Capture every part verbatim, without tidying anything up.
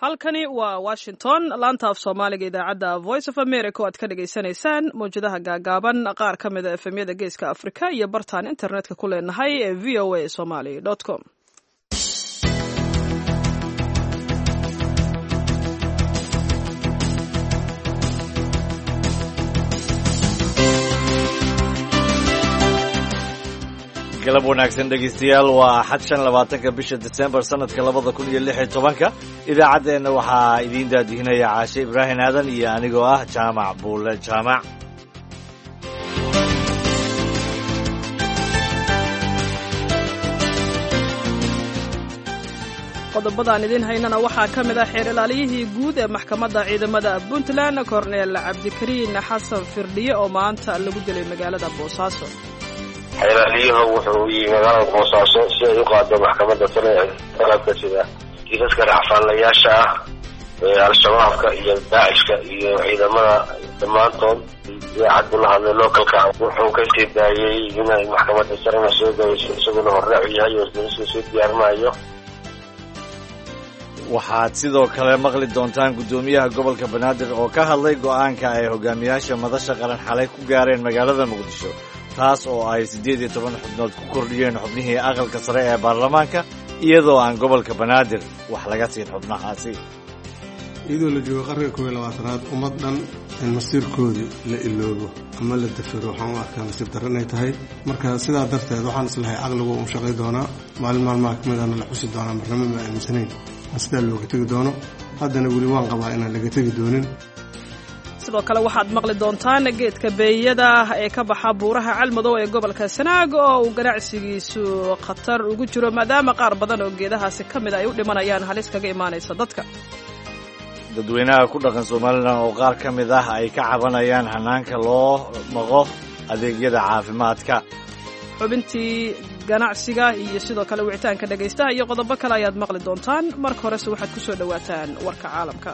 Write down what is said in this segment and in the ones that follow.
halkani waa washington laanta af soomaaliga idaacadda voice of america oo aad ka dhagaysanaysaan mawjadaha gaagaaban qaar ka mida efemyada geeska afrika iyo bartaan internetka ku leenahay ee v o a somaly com galab wanaagsan dhegaystayaal waa axad shan labaatanka bisha desembar sanadka labada kun iyo lix iyo tobanka idaacaddeenna waxaa idiin daadihinaya caashe ibraahim aadan iyo anigoo ah jaamac buule jaamac qodobadaan idiin haynana waxaa ka mid ah xeer ilaaliyihii guud ee maxkamadda ciidamada puntland korneel cabdikariin xasan firdhiye oo maanta lagu dilay magaalada boosaaso xeeraaliyuhu wuxuu u yimi magaalada boosaaso si ay u qaado maxkamadda sare ee dalabka sida kiisaska racfaanlayaasha ah ee al-shabaabka iyo daacishka iyo ciidamada dhammaantood idaacaddu la hadlay localka wuxuu ka sii daayey inay maxkamadda sarena soo gabeyso isaguna horraac u yahay oo isdariska soo diyaarinayo. waxaad sidoo kale maqli doontaan guddoomiyaha gobolka banaadir oo ka hadlay go'aanka ay hogaamiyaasha madasha qaran xalay ku gaareen magaalada muqdisho taas oo ay siddeed iyo toban xubnood ku kordhiyeen xubnihii aqalka sare ee baarlamaanka iyadoo aan gobolka banaadir wax laga siin xubnahaasi. iyadoo la joogo qarniga koob iyo labaatanaad ummad dhan in masiirkoodii la iloobo ama la dafiro waxaan u arkaa nasiib darro inay tahay. marka sidaa darteed waxaan islahay caqligu uu shaqay doonaa maalin maalmaha ka midana la xusi doonaa marnamo ma aaminsanayn in sidaa looga tegi doono. haddana weli waan qabaa inaan laga tegi doonin. sidoo kale waxaad maqli doontaan geedka beeyada ee ka baxa buuraha calmadow ee gobolka sanaag oo uu ganacsigiisu khatar ugu jiro maadaama qaar badan oo geedahaasi ka mid ay u dhimanayaan halis kaga imaanaysa dadka. dadweynaha ku dhaqan somalilan oo qaar ka mid ah ay ka cabanayaan hanaanka loo maqo adeegyada caafimaadka. xubintii ganacsiga iyo sidoo kale wicitaanka dhegaystaha iyo qodobo kale ayaad maqli doontaan. marka horese waxaad ku soo dhowaataan warka caalamka.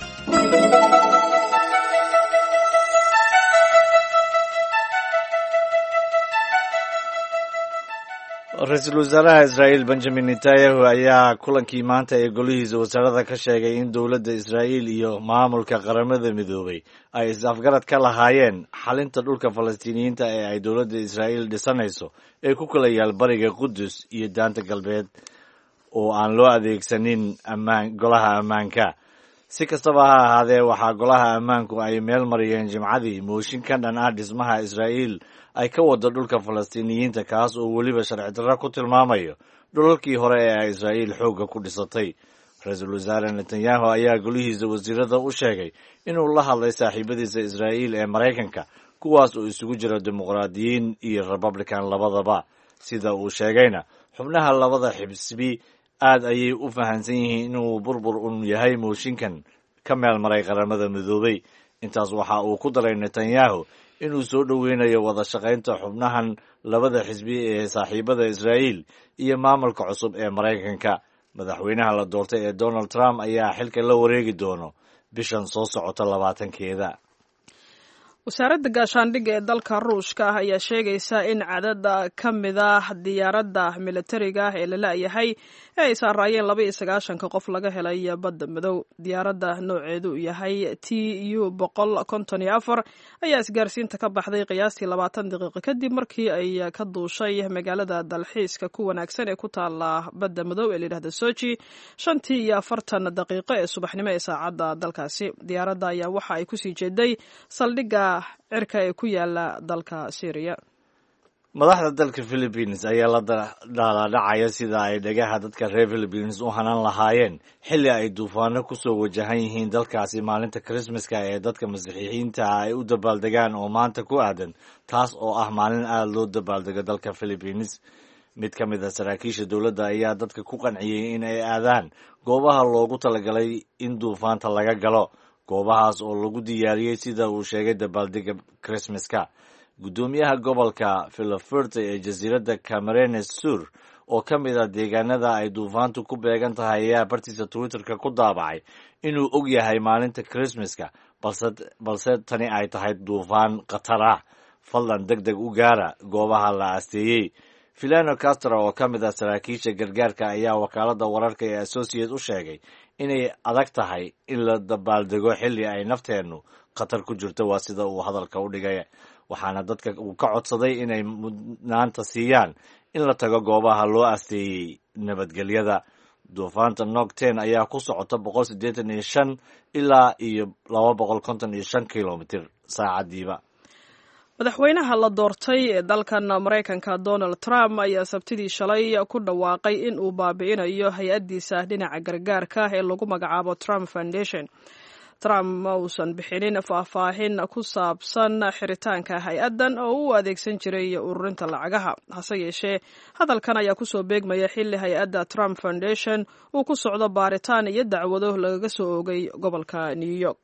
ra-iisul wasaaraha israa'iil benjamin netanyahu ayaa kulankii maanta ee golihiisa wasaarada ka sheegay in dowladda israa'iil iyo maamulka qaramada midoobay ay is-afgarad ka lahaayeen xalinta dhulka falastiiniyiinta ee ay dowladda israa'iil dhisanayso ee ku kala yaal bariga qudus iyo daanta galbeed oo aan loo adeegsanin ammaan golaha ammaanka. si kastaba ha ahaadee waxaa golaha ammaanku ay meel mariyeen jimcadii mooshin ka dhan ah dhismaha israa'iil ay ka wado dhulka falastiiniyiinta kaas oo weliba sharci darro ku tilmaamayo dhulalkii hore ee ay israa'iil xoogga ku dhisatay. ra-iisul wasaare netanyahu ayaa golihiisa wasiirada u sheegay inuu la hadlay saaxiibadiisa israa'iil ee maraykanka kuwaas oo isugu jira dimuqraadiyiin iyo republican labadaba. sida uu sheegayna xubnaha labada xisbi aad ayay u fahamsan yihiin inuu burbur un yahay mooshinkan ka meel maray qaramada midoobay. intaas waxa uu ku daray netanyahu inuu soo dhoweynayo wada shaqaynta xubnahan labada xisbi ee saaxiibada israa'iil iyo maamulka cusub ee maraykanka. madaxweynaha la doortay ee donald trump ayaa xilka la wareegi doono bishan soo socota labaatankeeda. wasaaradda gaashaandhigga ee dalka ruushka ah ayaa sheegaysa in cadada ka mid ah diyaaradda militariga ah ee la la'yahay ee ay saaraayeen laba iyo sagaashanka qof laga helay badda madow. diyaaradda nooceedu yahay t u boqol konton iyo afar ayaa isgaarsiinta ka baxday qiyaastii labaatan daqiiqo kadib markii ay ka duushay magaalada dalxiiska ku wanaagsan ee ku taala badda madow ee layidhahda soji shantii iyo afartan daqiiqo ee subaxnimo ee saacadda dalkaasi. diyaaradda ayaa waxa ay kusii jeeday saldhigga cirka ee ku yaala dalka Syria. madaxda dalka Philippines ayaa la dhaaladhacaya sida ay dhagaha dadka reer Philippines u hanan lahaayeen xilli ay duufaano ku soo wajahan yihiin dalkaasi maalinta Christmaska ee dadka masiixiyiinta ay u dabaaldegaan oo maanta ku aadan taas oo ah maalin aad loo dabaaldego dalka Philippines. mid ka mid ah saraakiisha dowladda ayaa dadka ku qanciyey in ay aadaan goobaha loogu talagalay in duufaanta laga galo goobahaas oo lagu diyaariyey sida uu sheegay dabaaldega Christmaska. guddoomiyaha gobolka Filoferte ee jasiiradda Camarines Sur oo ka mid ah deegaanada ay duufaantu ku beegan tahay ayaa bartiisa Twitterka ku daabacay inuu og yahay maalinta Christmaska balse balse tani ay tahay duufaan khatar ah. fadlan deg deg u gaara goobaha la aasteeyey. Filano Castro oo ka mid ah saraakiisha gargaarka ayaa wakaaladda wararka ee Associated u sheegay inay adag tahay in la dabaaldego xilli ay nafteennu khatar ku jirto, waa sida uu hadalka u dhigay. waxaana dadka uu ka codsaday inay mudnaanta siiyaan in la tago goobaha loo asteeyey nabadgelyada. duufaanta Nogten ayaa ku socota boqol siddeetan iyo shan ilaa iyo laba boqol konton iyo shan kilomitir saacadiiba. madaxweynaha la doortay ee dalkan Mareykanka Donald Trump ayaa sabtidii shalay ku dhawaaqay in uu baabi'inayo hay-addiisa dhinaca gargaarka ee lagu magacaabo Trump Foundation. Trump ma uusan bixinin faahfaahin ku saabsan xiritaanka hay-addan oo uu adeegsan jiray ururinta lacagaha. hase yeeshee hadalkan ayaa kusoo beegmaya xilli hay-adda Trump Foundation uu ku socdo baaritaan iyo dacwado lagaga soo oogay gobolka New York.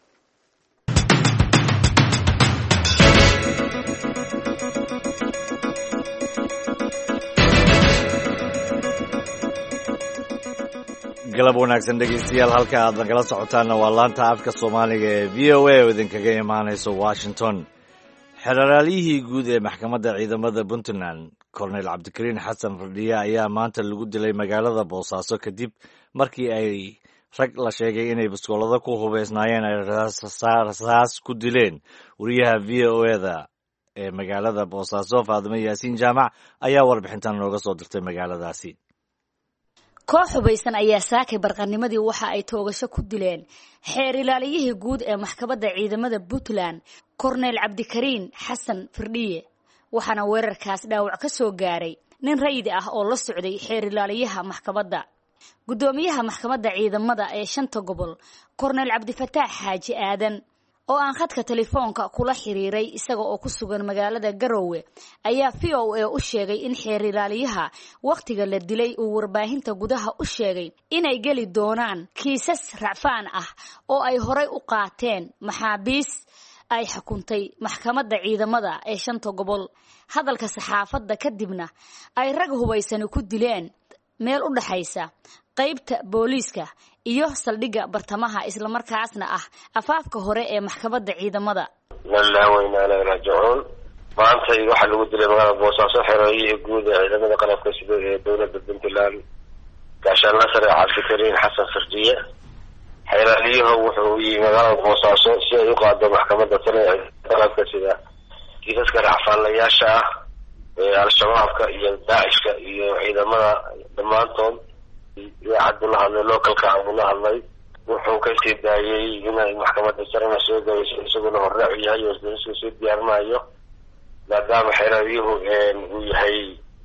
galab wanaagsan dhegeystayaal, halka aad nagala socotaana waa laanta afka Soomaaliga ee V O A oo idinkaga imaanayso Washington. xeraaliyihii guud ee maxkamadda ciidamada Puntland Colonel Cabdikariin Xasan Firdhiye ayaa maanta lagu dilay magaalada Boosaaso kadib markii ay rag la sheegay inay biskoolada ku hubeysnaayeen ay rasaas ku dileen. wariyaha V O A-da ee magaalada Boosaaso Faadimo Yaasiin Jaamac ayaa warbixintan nooga soo dirtay magaaladaasi. koox hubaysan ayaa saakay barqanimadii waxa ay toogasho ku dileen xeer ilaaliyihii guud ee maxkamadda ciidamada Puntland Colonel Cabdikariin Xasan Firdhiye, waxaana weerarkaas dhaawac ka soo gaaray nin rayid ah oo la socday xeer ilaaliyaha maxkamadda. gudoomiyaha maxkamadda ciidamada ee shanta gobol Colonel Cabdifataax Xaaji Aadan oo aan khadka telefoonka kula xiriiray isaga oo ku sugan magaalada Garowe ayaa V O A u sheegay in xeer ilaaliyaha waqtiga la dilay uu warbaahinta gudaha u sheegay inay gali doonaan kiisas racfaan ah oo ay horay u qaateen maxaabiis ay xukuntay maxkamadda ciidamada ee shanta gobol. hadalka saxaafadda kadibna ay rag hubaysan ku dileen meel u dhaxaysa qaybta booliiska iyo saldhigga bartamaha, isla markaasna ah afaafka hore ee maxkamadda ciidamada. Wallahi wayna la raajicuun. maanta waxa lagu dilay magaalada Boosaaso xerooyihii guud ee ciidamada qalabka sida ee dowladda Puntland gaashaan nasare Cabdikariin Xasan Firdhiye. xeraaliyuhu wuxuu u yimid magaalada Boosaaso si ay u qaado maxkamadda sare ee qalabka sida kiisaska racfaalayaasha ah ee al-shabaabka iyo daacishka iyo ciidamada dhammaantood. Cabdullahi hadlay localka Cabdullahi hadlay wuxuu ka sii daayay inay maxkamadda sarena soo gayso isaguna horraac yahay oo isku soo diyaarinayo maadaama xeraaliyuhu uu yahay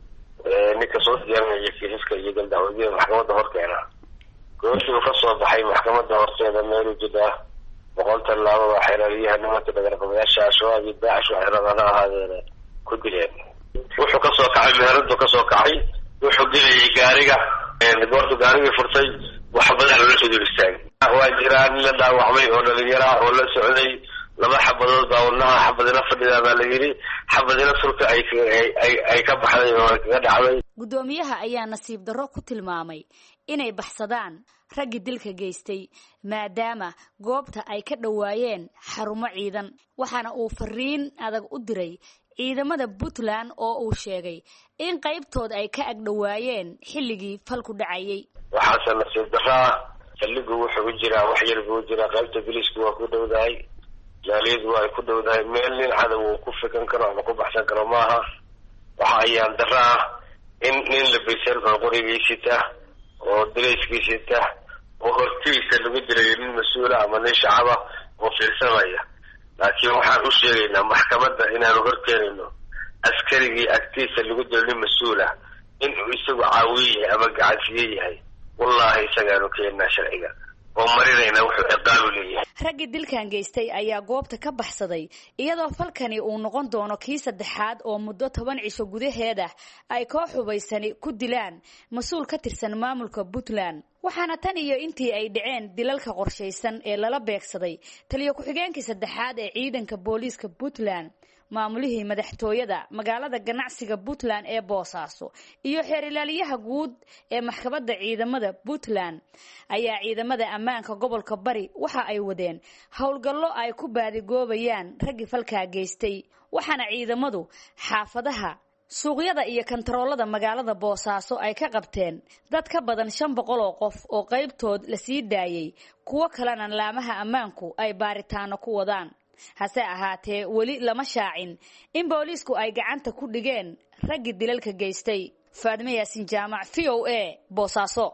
ninka soo diyaarinaya kiisaska iyo galdacwadiga maxkamadda horkeena. goobtii uu ka soo baxay maxkamadda horteeda meel u jida boqol tallaabo waa xeraaliyaha nimanka dhagarqabayaasha al-shabaab iyo daacish waxay rabaan ahaadeen ku dileen. wuxuu ka soo kacay meheradu ka soo kacay wuxuu gelayay gaariga goortu gaarigii furtay wax badan loo soo diristaay. waa jiraan la dhaawacmay oo dhalinyaro oo la socday laba xabadood baa wadnaha xabadina fadhida baa la yiri xabadina surka ay ay ay ka baxday oo kaga dhacday. gudoomiyaha ayaa nasiib darro ku tilmaamay inay baxsadaan raggi dilka geystay maadaama goobta ay ka dhawaayeen xarumo ciidan, waxaana uu fariin adag u diray ciidamada Puntland oo uu sheegay in qaybtood ay ka agdhawaayeen xilligii falku dhacayay. waxaase nasiib darro saldhigu wuxuu u jiraa wax yar buu jiraa, qaybta booliisku waa ku dhowdahay, jaaliyadu waa ku dhowdahay, meel nin cadow uu ku fikan karo ama ku baxsan karo maaha. waxa ayaan darro ah in nin labaysan oo qorigiisita oo dirayskiisita oo hortiisa lagu diray nin mas-uula ama nin shacaba oo fiirsanaya. laakiin waxaan u sheegaynaa maxkamadda inaanu horkeenayno askarigii agtiisa lagu dilo nin mas-uula inuu isagu caawiye ama gacansiye yahay. wallaahi isagaanu keenaa sharciga oo marinayna wuxuu ciqaabu leeyahay. raggii dilkan geystay ayaa goobta ka baxsaday iyadoo falkani uu noqon doono kii saddexaad oo muddo toban cisho gudaheeda ay koox hubaysani ku dilaan mas-uul ka tirsan maamulka Puntland. waxaana tan iyo intii ay dhaceen dilalka qorshaysan ee lala beegsaday taliyo ku-xigeenkii saddexaad ee ciidanka booliiska Puntland, maamulihii madaxtooyada magaalada ganacsiga Puntland ee Boosaaso iyo xeer ilaaliyaha guud ee maxkamadda ciidamada Puntland ayaa ciidamada ammaanka gobolka Bari waxa ay wadeen howlgallo ay ku baadigoobayaan raggii falka geystay. waxaana ciidamadu xaafadaha suuqyada iyo kantaroolada magaalada boosaaso ay ka qabteen dad ka badan shan boqol oo qof oo qaybtood la sii daayey kuwo kalena laamaha ammaanku ay baaritaano ku wadaan hase ahaatee weli lama shaacin in booliisku ay gacanta ku dhigeen raggii dilalka geystay. Faadime Yaasin Jaamac, V O A, Boosaaso.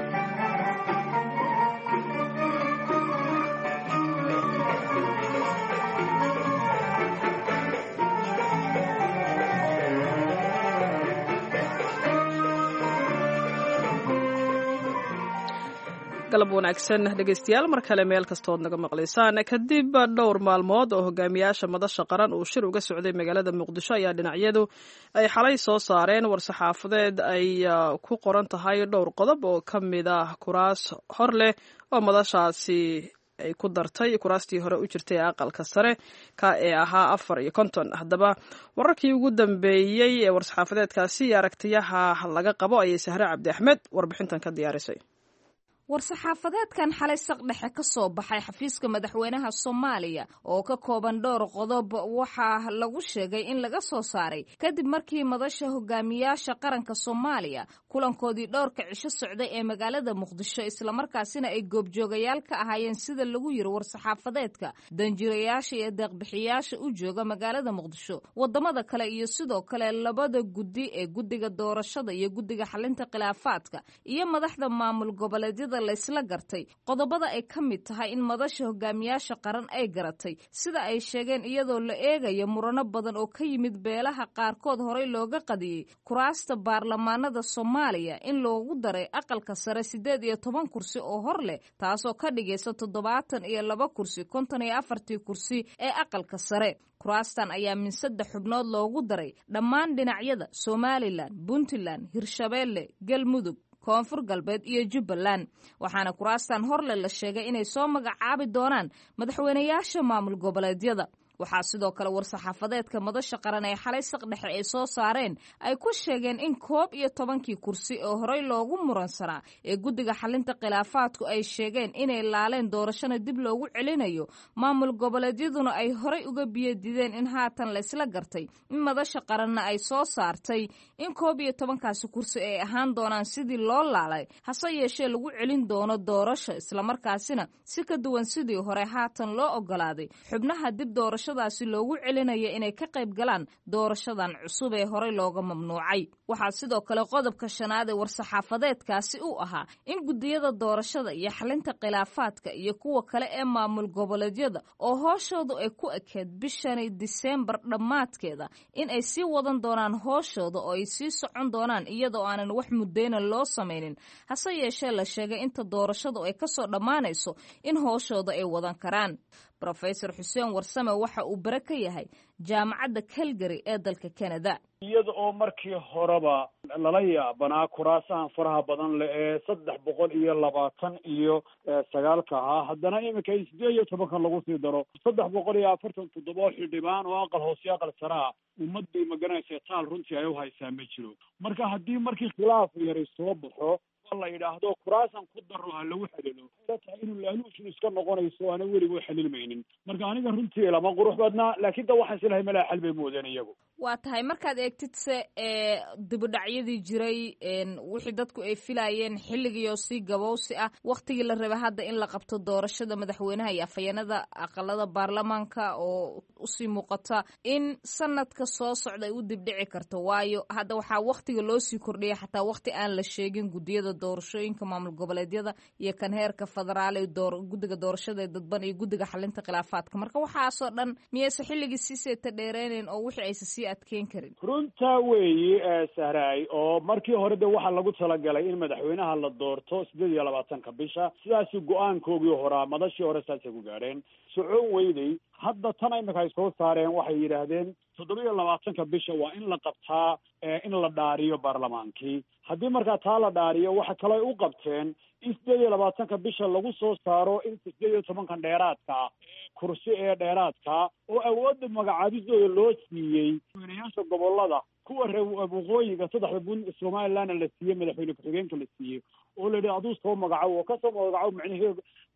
galab wanaagsan dhegeystayaal mar kale meel kastood naga maqlaysaan. kadib dhowr maalmood oo hogaamiyaasha madasha qaran uu shir uga socday magaalada muqdisho ayaa dhinacyadu ay xalay soo saareen war-saxaafadeed ay ku qoran tahay dhowr qodob oo ka mid ah kuraas hor leh oo madashaasi ay ku dartay kuraastii hore u jirtay aqalka sare ka ee ahaa afar iyo konton. haddaba wararkii ugu dambeeyey ee war-saxaafadeedkaasi iyo aragtiyaha laga qabo ayay Sahre Cabdi Axmed warbixintan ka diyaarisay. war-saxaafadeedkan xalay saqdhexe ka soo baxay xafiiska madaxweynaha Soomaaliya oo ka kooban dhowr qodob waxaa lagu sheegay in laga soo saaray kadib markii madasha hogaamiyaasha qaranka Soomaaliya kulankoodii dhowrka cisho socday ee magaalada Muqdisho isla markaasina ay goobjoogayaal ka ahaayeen sida lagu yiri war-saxaafadeedka danjirayaasha iyo deeqbixiyaasha u jooga magaalada Muqdisho wadamada kale iyo sidoo kale labada guddi ee guddiga doorashada iyo guddiga xalinta khilaafaadka iyo madaxda maamul goboleedyada la isla gartay qodobada ay ka mid tahay in madasha hogaamiyaasha qaran ay garatay sida ay sheegeen iyadoo la eegayo murano badan oo ka yimid beelaha qaarkood horey looga qadiyey kuraasta baarlamaanada Soomaaliya in loogu daray aqalka sare sideed iyo toban kursi oo hor leh taasoo ka dhigaysa toddobaatan iyo laba kursi konton iyo afartii kursi ee aqalka sare. kuraastan ayaa min saddex xubnood loogu daray dhammaan dhinacyada Somaliland, Puntland, Hirshabeelle, Galmudug, koonfur galbeed iyo Jubbaland waxaana kuraastan horle la sheegay inay soo magacaabi doonaan madaxweynayaasha maamul goboleedyada. waxaa sidoo kale war-saxaafadeedka madasha qaran ee xalay saqdhexe ay soo saareen ay ku sheegeen in koob iyo tobankii kursi oo horey loogu muransanaa ee guddiga xalinta khilaafaadku ay sheegeen inay laaleen doorashana dib loogu celinayo maamul goboleedyaduna ay horey uga biyadideen in haatan la isla gartay in madasha qaranna ay soo saartay in koob iyo tobankaasi kursi ay ahaan doonaan sidii loo laalay hase yeeshee lagu celin doono doorasho islamarkaasina si ka duwan sidii hore haatan loo ogolaaday xubnaha dib doorasho daasi loogu celinayo inay ka qayb galaan doorashadan cusub ee horey looga mamnuucay. waxaa sidoo kale qodobka shanaad ee war-saxaafadeedkaasi uu ahaa in gudiyada doorashada iyo xalinta khilaafaadka iyo kuwa kale ee maamul goboleedyada oo hooshoodu ay ku ekeed bishani Diseembar dhammaadkeeda in ay sii wadan doonaan hooshooda oo ay sii socon doonaan iyadoo aanan wax mudayna loo samaynin hase yeeshee la sheegay inta doorashadu ay kasoo dhammaanayso in hooshooda ay wadan karaan. Professor Xuseen Warsame waxa uu bare ka yahay jaamacadda Calgary ee dalka Canada. iyada oo markii horeba lala yaabanaa kuraasahan faraha badan leh ee saddex boqol iyo labaatan iyo sagaalka ahaa haddana iminka in sideed iyo tobankan lagu sii daro saddex boqol iyo afartan toddoba xildhibaan oo aqal hoose aqal sare ah ummad bay maganaysa taal runtii ay u haysaa ma jiro. marka haddii markii khilaaf yari soo baxo la yidhaahdo kuraasan ku daro ha lagu xalilo tahay inuu laaluushu iska noqonayso ana weliba xalilmaynin. marka aniga runtii lama qurux badnaa laakiin da waxaan islahay malaa xal bay moodeen iyagu. waa tahay markaad eegtid se ee dibudhacyadii jiray wixii dadku ay filayeen xilligiioo sii gabowsi ah waktigii la rabay hadda in la qabto doorashada madaxweynaha iyo afhayeenada aqalada baarlamaanka oo usii muuqata in sanadka soo socda ay u dibdhici karto waayo hadda waxaa waktiga loo sii kordhiyay xataa wakti aan la sheegin gudiyada doorashooyinka maamul goboleedyada iyo kan heerka federaal ee door guddiga doorashada ee dadban iyo guddiga xalinta khilaafaadka. marka waxaasoo dhan miyayse xilligii sii seeta dheereynayn oo wixii aysa sii adkeyn karin? runtaa weeyi sahraay oo markii hore de waxaa lagu talagalay in madaxweynaha la doorto sideed iyo labaatanka bisha sidaasi go-aankoogii horaa madashii hore saasay ku gaadheen socon weyday. hadda tan imika ay soo saareen waxay yidhaahdeen toddoba iyo labaatanka bisha waa in la qabtaa in la dhaariyo baarlamaankii. haddii markaa taa la dhaariyo waxa kale ay u qabteen in sideed iyo labaatanka bisha lagu soo saaro in sideed iyo tobankan dheeraadka ah kursi ee dheeraadka oo awoodda magacaabisdooda loo siiyey madaxweynayaasha gobolada kuwa reer waqooyiga saddexda bun Somaliland la siiyey madaxweyne ku-xigeenka la siiyey oo la yidhi aduu soo magacaabo oo kasoo magacaabo macnaheedu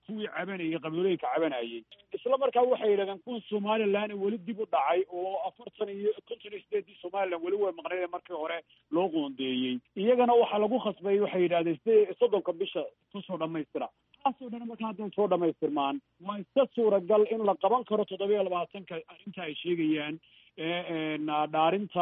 kuwii cabanayay qabiilooyinka cabanayay isla markaa waxay yidhahdeen kuwa somaliland weli dib u dhacay oo afartan iyo konton iyo sideedii somaliland weli way maqnaydeen markii hore loo qoondeeyey iyagana waxaa lagu khasbay waxay yidhahdeen si soddonka bisha kusoo dhamaystira taasoo dhan markaa hadday soo dhamaystirmaan waa iska suuragal in la qaban karo toddobiyo labaatanka arrinta ay sheegayaan dhaarinta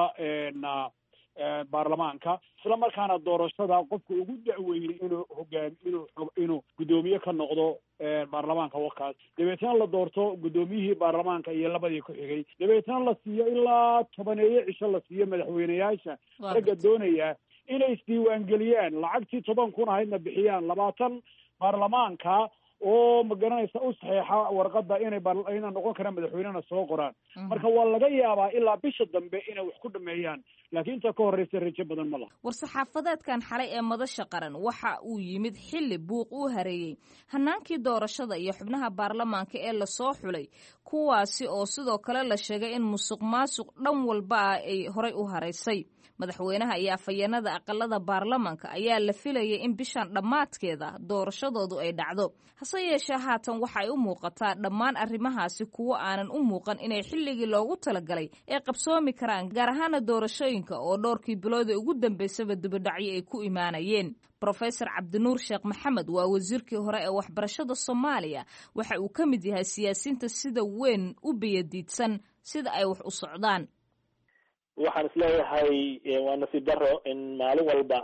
baarlamaanka isla markaana doorashada qofka ugu da'weynay inuu hogaam inuu inuu guddoomiye ka noqdo baarlamaanka wakaas dabeetna la doorto guddoomiyihii baarlamaanka iyo labadii ku xigay dabeetna la siiyo ilaa tobaneeyo cisho la siiyo madaxweyneyaasha ragga doonaya inay isdiiwaangeliyaan lacagtii toban kun ahaydna bixiyaan labaatan baarlamaanka oo ma garanaysa u saxeexa warqada inay inay noqon karaan madaxweynena soo qoraan marka waa laga yaabaa ilaa bisha dambe inay wax ku dhameeyaan laakiin inta ka horreysa rajo badan ma laha war-saxaafadeedkan xalay ee madasha qaran waxa uu yimid xilli buuq uu hareeyey hanaankii doorashada iyo xubnaha baarlamaanka ee lasoo xulay kuwaasi oo sidoo kale la sheegay in musuq maasuq dhan walba ah ay horay u haraysay madaxweynaha iyo afhayeenada aqalada baarlamaanka ayaa la filayay in bishan dhammaadkeeda doorashadoodu ay dhacdo hase yeeshee haatan waxay u muuqataa dhammaan arrimahaasi kuwo aanan u muuqan inay xilligii loogu talagalay ay qabsoomi karaan gaar ahaana doorashooyinka oo dhowrkii biloodii ugu dambeysaba dibadhacyo ay ku imaanayeen rofesor cabdinuur sheekh maxamed waa wasiirkii hore ee waxbarashada soomaaliya waxa uu ka mid yahay siyaasiyiinta sida weyn u biyadiidsan sida ay wax u socdaan waxaan isleeyahay waa nasiib daro in maalin walba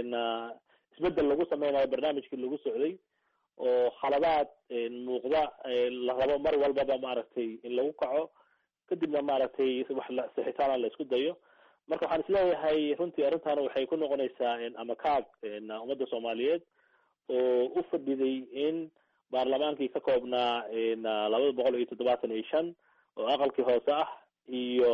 isbedel lagu sameynayo barnaamijkii lagu socday oo khaladaad muuqda la rabo mar walbaba maaragtay in lagu kaco kadibna maaragtay wax sixitaana la isku dayo marka waxaan isleeyahay runtii arrintaana waxay ku noqonaysaa ama kaag ummadda soomaaliyeed oo u fadhiday in baarlamaankii ka koobnaa labada boqol iyo toddobaatan iyo shan oo aqalkii hoose ah iyo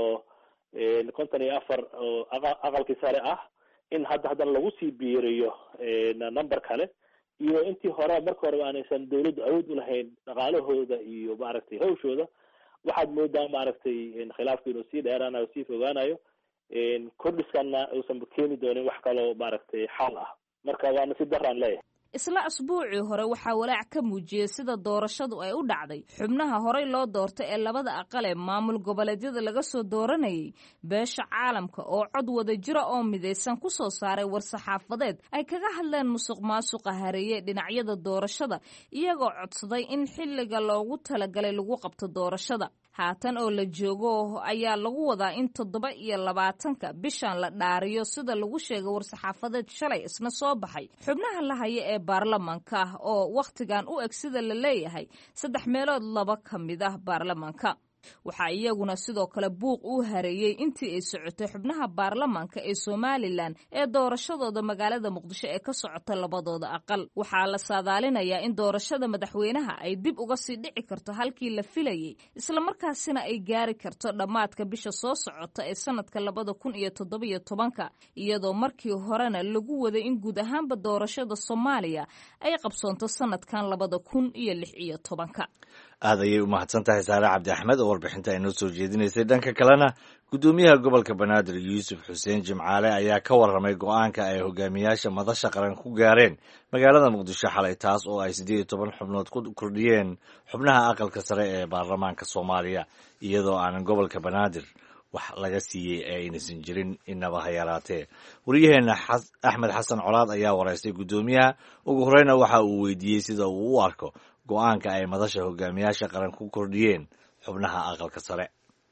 konton iyo afar oo aqalkii sare ah in hadda haddana lagu sii biiriyo number kale iyo intii hore marka hore aanaysan dawladdu awood u lahayn dhaqaalahooda iyo maaragtay hawshooda waxaad moodaa maaragtay khilaafku inuu sii dheeraanayo sii fogaanayo kordhiskana uusan keeni doonin wax kaloo maaragtay xal ah marka waa nasiib daraan leeyahay isla asbuucii hore waxaa walaac ka muujiyey sida doorashadu ay u dhacday xubnaha horey loo doortay ee labada aqal ee maamul goboleedyada laga soo dooranayay beesha caalamka oo cod wada jira oo midaysan ku soo saaray war-saxaafadeed ay kaga hadleen musuq maasuqa hareeye dhinacyada doorashada iyagoo codsaday in xilliga loogu talagalay lagu qabto doorashada haatan oo la joogo ayaa lagu wadaa in toddoba iyo labaatanka bishan la dhaariyo sida lagu sheegay war-saxaafadeed shalay isna soo baxay xubnaha la haya ee baarlamaanka oo wakhtigan u eg sida la leeyahay saddex meelood laba ka mid ah baarlamaanka waxaa iyaguna sidoo kale buuq uu hareeyey intii ay socotay xubnaha baarlamaanka ee somalilan ee doorashadooda magaalada muqdisho ee ka socota labadooda aqal waxaa la saadaalinayaa in doorashada madaxweynaha ay dib uga sii dhici karto halkii la filayey islamarkaasina ay gaari karto dhammaadka bisha soo socota ee sanadka labada kun iyo toddobiyo tobanka iyadoo markii horena lagu waday in guud ahaanba doorashada soomaaliya ay qabsoonto sanadkan labada kun iyo lix iyo tobanka aad ayay u mahadsan tahay saare cabdi axmed oo warbixinta ay noo soo jeedinaysay dhanka kalena guddoomiyaha gobolka banaadir yuusuf xuseen jimcaale ayaa ka warramay go-aanka ay hogaamiyaasha madasha qaran ku gaareen magaalada muqdisho xalay taas oo ay siddeed iyo toban xubnood ku kordhiyeen xubnaha aqalka sare ee baarlamaanka soomaaliya iyadoo aanan gobolka banaadir wax laga siiyey ee aynaysan jirin inaba ha yaraatee waryaheena axmed xasan colaad ayaa waraystay guddoomiyaha ugu horeyna waxa uu weydiiyey sida uu u arko go-aanka ay madasha hogaamiyaasha qaran ku kordhiyeen xubnaha aqalka sare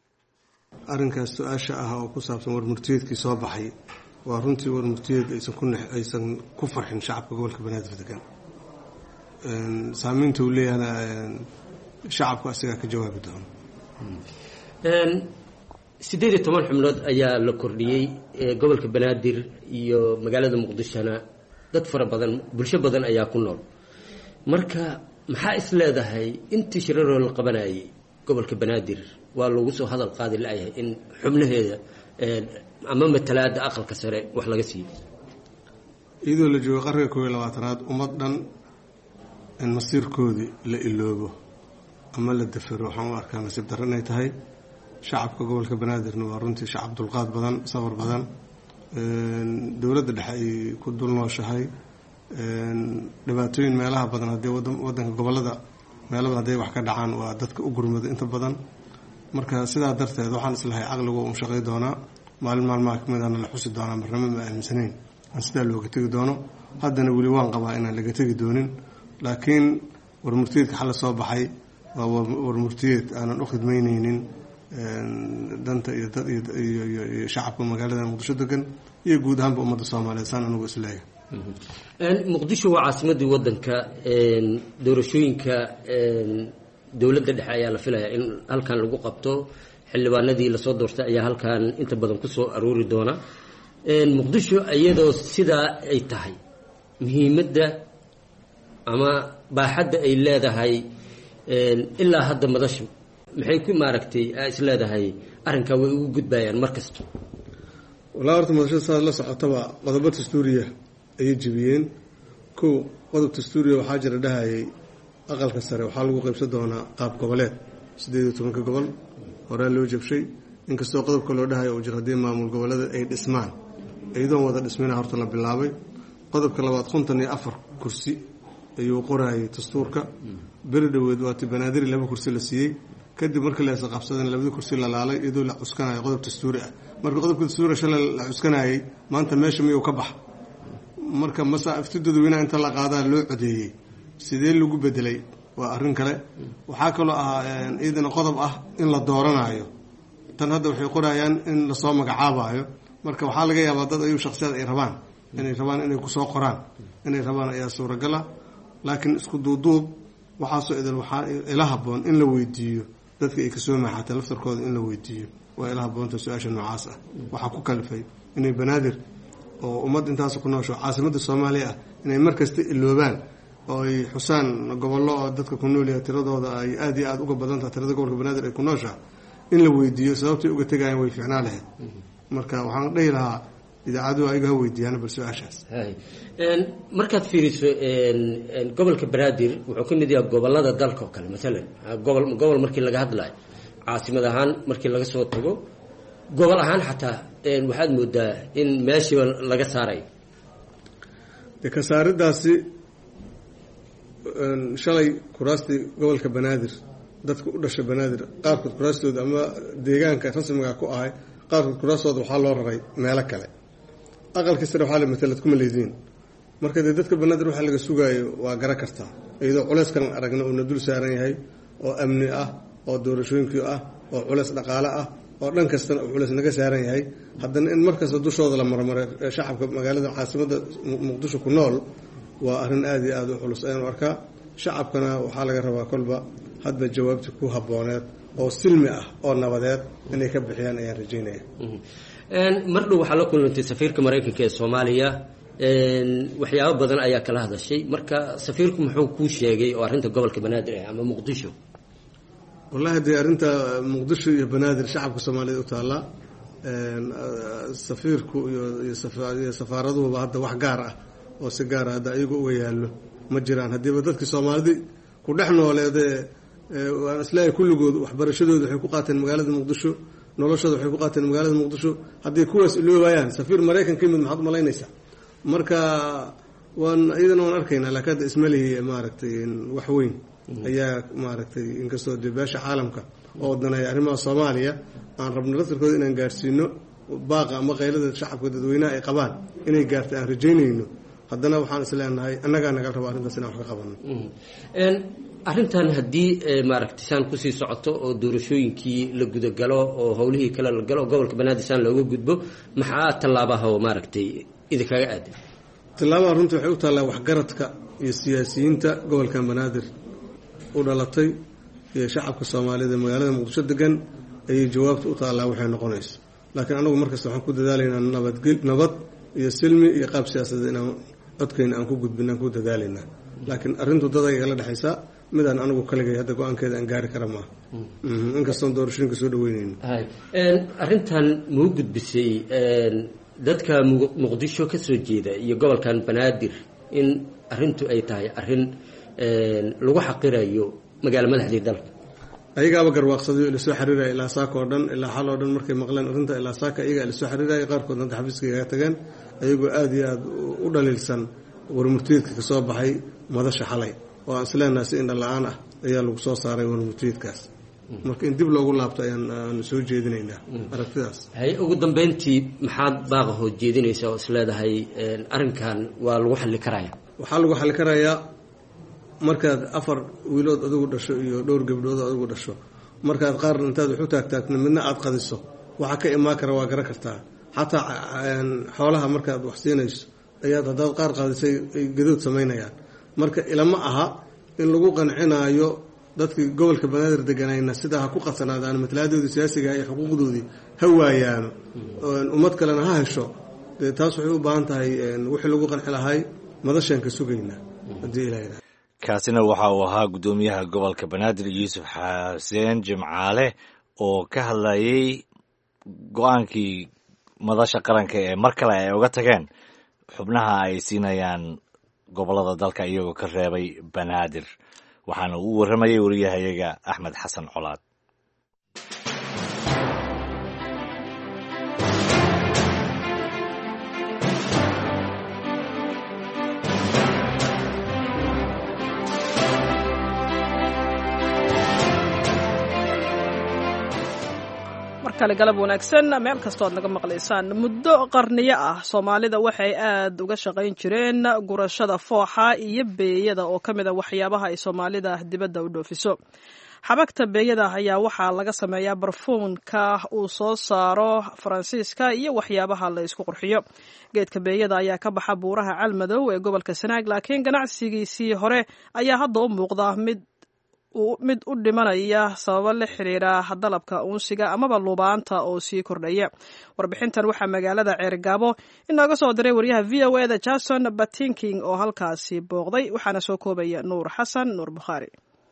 arrinkaas su-aasha ah oo ku saabsan warmurtiyeedkii soo baxay waa runtii warmurtiyeed aysan ku aysan ku farxin shacabka gobolka banaadir degan saamaynta uu leeyahana shacabku asigaa ka jawaabi doono siddeed iyo toban xubnood ayaa la kordhiyey gobolka banaadir iyo magaalada muqdishona dad fara badan bulsho badan ayaa ku nool marka maxaa is leedahay intii shiraroo la qabanayay gobolka banaadir waa lagu soo hadal qaadi la-yahay in xubnaheeda ama matalaada aqalka sare wax laga siiyo iyadoo la joogo qarniga koob iyo labaatanaad ummad dhan in masiirkoodii la iloobo ama la dafero waxaan u arkaa nasiib darro inay tahay shacabka gobolka banaadirna waa runtii shacab dulqaad badan sabar badan dowladda dhexe ay ku dul nooshahay dhibaatooyin meelaha badan haddii wadanka gobolada meelaba hadday wax ka dhacaan waa dadka u gurmada inta badan. marka sidaa darteed waxaan islahay caqligu un shaqay doonaa maalin maalmaha kamid ana la xusi doonaa marnamo ma aaminsanayn aan sidaa looga tegi doono. haddana weli waan qabaa inaan laga tegi doonin, laakiin warmurtiyeedka xalla soo baxay waa warmurtiyeed aanan u khidmaynaynin danta iyo dad iyo shacabka magaalada muqdisho degan iyo guud ahaanba ummadda soomaaliyeed saan anigu isleeyahay. muqdisho waa caasimadii wadanka, doorashooyinka dowladda dhexe ayaa la filayaa in halkan lagu qabto, xildhibaanadii lasoo doortay ayaa halkan inta badan kusoo aroori doona. muqdisho iyadoo sidaa ay tahay, muhiimadda ama baaxadda ay leedahay ilaa hadda madashu maxay ku maaragtay is leedahay arrinkaa way ugu gudbayaan mar kasta? walaa horta madashada saad la socotaba qodobo dastuuriya ayay jebiyeen. kow qodob dastuuriya waxaa jira dhahayay aqalka sare waxaa lagu qaybsan doonaa qaab goboleed siddeed iyo tobanka gobol horaa loo jabshay, inkastoo qodobka loo dhahayo uu jiro haddii maamul goboleeda ay dhismaan iyadoon wada dhismayna horta la bilaabay. qodobka labaad konton iyo afar kursi ayuu qorayay dastuurka. beri dhoweed waati banaadir laba kursi la siiyey, kadib markii la isqabsadeen labadii kursi la laalay iyadoo la cuskanayo qodob dastuuri ah. marka qodobka dastuuriga shalay la cuskanayay maanta meesha miyuu ka bax? marka masaaifta dadweynaha inta la qaadaa loo codeeyey sidee lagu bedelay waa arrin kale. waxaa kaloo ah iyadana qodob ah in la dooranayo, tan hadda waxay qorayaan in lasoo magacaabayo. marka waxaa laga yaabaa dad ayuu shaksiyad ay rabaan inay rabaan inay kusoo qoraan inay rabaan ayaa suuragala, laakiin isku duuduub waxaasoo idil waxaa ila haboon in la weydiiyo dadka ay kasoo maaxatay laftarkooda in la weydiiyo waa ila haboonta su-aasha noocaas ah. waxaa ku kalifay inay banaadir oo ummad intaas ku noosho caasimadda soomaaliya ah inay markasta iloobaan oo ay xusaan gobollo oo dadka ku nool yahay tiradooda ay aada iyo aada uga badan tahay tirada gobolka banaadir ay ku nooshaa in la weydiiyo sababtay uga tegayaan way fiicnaa lahayd. marka waxaan dhihi lahaa idaacaduhu ayaga ha weydiiyaan bal su-aashaas. markaad fiiriso gobolka banaadir wuxuu ka mid yahay gobolada dalka oo kale. maalan gobol gobol markii laga hadlayo caasimad ahaan markii laga soo tago gobol ahaan xataa waxaad moodaa in meeshiiba laga saarayo. de ka saaridaasi shalay kuraastii gobolka banaadir dadka u dhashay banaadir qaarkood kuraastooda ama deegaanka rasmiga ku ahay qaarkood kuraastooda waxaa loo raray meelo kale. aqalka sare waxaa la matalad kuma leediin. marka dee dadka banaadir waxaa laga sugaayo waa gara kartaa iyadoo culeyskan aragna uuna dul saaran yahay oo amni ah oo doorashooyinkii ah oo culeys dhaqaale ah oo dhan kastana uu culeys naga saaran yahay, haddana in markasta dushooda la marmaray shacabka magaalada caasimadda muqdisho ku nool waa arrin aada iyo aada u culus ayaan arkaa. shacabkana waxaa laga rabaa kolba hadba jawaabti ku habooneed oo silmi ah oo nabadeed inay ka bixiyaan ayaan rajeynaya. mar dhow waxaa la kulantay safiirka maraykanka ee soomaaliya, waxyaabo badan ayaa kala hadashay. marka safiirku muxuu kuu sheegay oo arrinta gobolka banaadir ah ama muqdisho? wallahi dee arrinta muqdisho iyo banaadir shacabka soomaaliyeed u taallaa. safiirku iyo safaaraduhuba hadda wax gaar ah oo si gaara hadda ayagu uga yaallo ma jiraan. haddiiba dadkii soomaalidii ku dhex nooleedee waan isleeyahay kulligood waxbarashadooda waxay ku qaateen magaalada muqdisho, noloshooda waxay ku qaateen magaalada muqdisho. haddii kuwaas iloobayaan safiir maraykan ka yimid maxaad umalaynaysaa? marka waan iyadana waan arkaynaa, laakiin hadda ismalihi maaragtay wax weyn ayaa maaragtay inkastoo dee beesha caalamka oo wadanaya arrimaha soomaaliya aan rabno laftarkooda inaan gaarsiino baaqa ama qaylada shacabka dadweynaha ay qabaan inay gaarta aan rajaynayno, haddana waxaan isleenahay annagaa naga rabo arrintaas inaan wax ka qabano. arrintan haddii maaragtay saan kusii socoto oo doorashooyinkii la gudagalo oo howlihii kale la galo oo gobolka banaadir saan looga gudbo, maxaa tallaabaha oo maaragtay idinkaga aadan? tallaabaha runtii waxay u taallaa waxgaradka iyo siyaasiyiinta gobolkan banaadir u dhalatay iyo shacabka soomaaliyeed ee magaalada muqdisho degan ayay jawaabta u taallaa waxay noqonayso. laakiin anagu markasta waxaan ku dadaalaynaa nabadgel nabad iyo silmi iyo qaab siyaasadeed inaan codkayna aan ku gudbin aan ku dadaalaynaa. laakiin arrintu dad ay kala dhexaysaa midaan anigu kaligay hadda go-aankeeda aan gaari kara maaha, inkastoon doorashooyinka soo dhaweynayno. arrintan mau gudbisay dadka muqdisho ka soo jeeda iyo gobolkan banaadir in arrintu ay tahay arrin lagu xaqirayo magaalo madaxdii dalka? ayagaaba garwaaqsadayo ila soo xiriiraya ilaa saaka oo dhan ilaa xal oo dhan markay maqleen arrinta ilaa saaka ayagaa ila soo xiriiraya, qaarkood hadda xafiiska kaga tageen ayagoo aada iyo aada u dhaliilsan warmurtiyeedka ka soo baxay madasha xalay oo aan isleenahay si indha la-aan ah ayaa lagu soo saaray warmurtiyeedkaas marka in dib loogu laabto ayaan soo jeedinaynaa aragtidaas. hay ugu dambeyntii maxaad baaqahoo jeedinaysaa oo isleedahay arrinkan waa lagu xalli karaya? waxaa lagu xalli karayaa markaad afar wiilood adigu dhasho iyo dhowr gabdhood adigu dhasho markaad qaar intaad wax u taagtaagto midna aad qadiso waxa ka imaan kara waa garan kartaa. xataa xoolaha markaad wax siinayso ayaad haddaad qaar qadisay ay gadood samaynayaan. marka ilama aha in lagu qancinaayo dadkii gobolka banaadir deganayna sidaa ha ku qasanaadaan matalaadooda siyaasiga iyo xuquuqdoodii ha waayaano ummad kalena ha hesho. dee taas waxay u baahan tahay wixii lagu qanci lahay madashaan ka sugaynaa haddii ilaaha. kaasina waxa uu ahaa guddoomiyaha gobolka banaadir yuusuf xuseen jimcaale oo ka hadlayay go-aankii madasha qaranka ee mar kale ay uga tageen xubnaha ay siinayaan gobolada dalka iyagoo ka reebay banaadir. waxaana uu warramayay wariyahayaga axmed xasan colaad. markale galab wanaagsan meel kastoo aad naga maqlaysaan. muddo qarniyo ah soomaalida waxay aad uga shaqayn jireen gurashada fooxa iyo beeyada oo ka mid a waxyaabaha ay soomaalida dibadda u dhoofiso. xabagta beeyada ayaa waxaa laga sameeyaa barfuunka uu soo saaro faransiiska iyo waxyaabaha la isku qurxiyo. geedka beeyada ayaa ka baxa buuraha calmadow ee gobolka sanaag, laakiin ganacsigiisii hore ayaa hadda u muuqda mid mid u dhimanaya sababo la xiriira dalabka uunsiga amaba lubaanta oo sii kordhaya. warbixintan waxaa magaalada Ceergaabo inooga soo diray wariyaha v o eda Jason Batinking oo halkaasi booqday. waxaana soo koobaya Nuur Xasan Nuur Bukhari.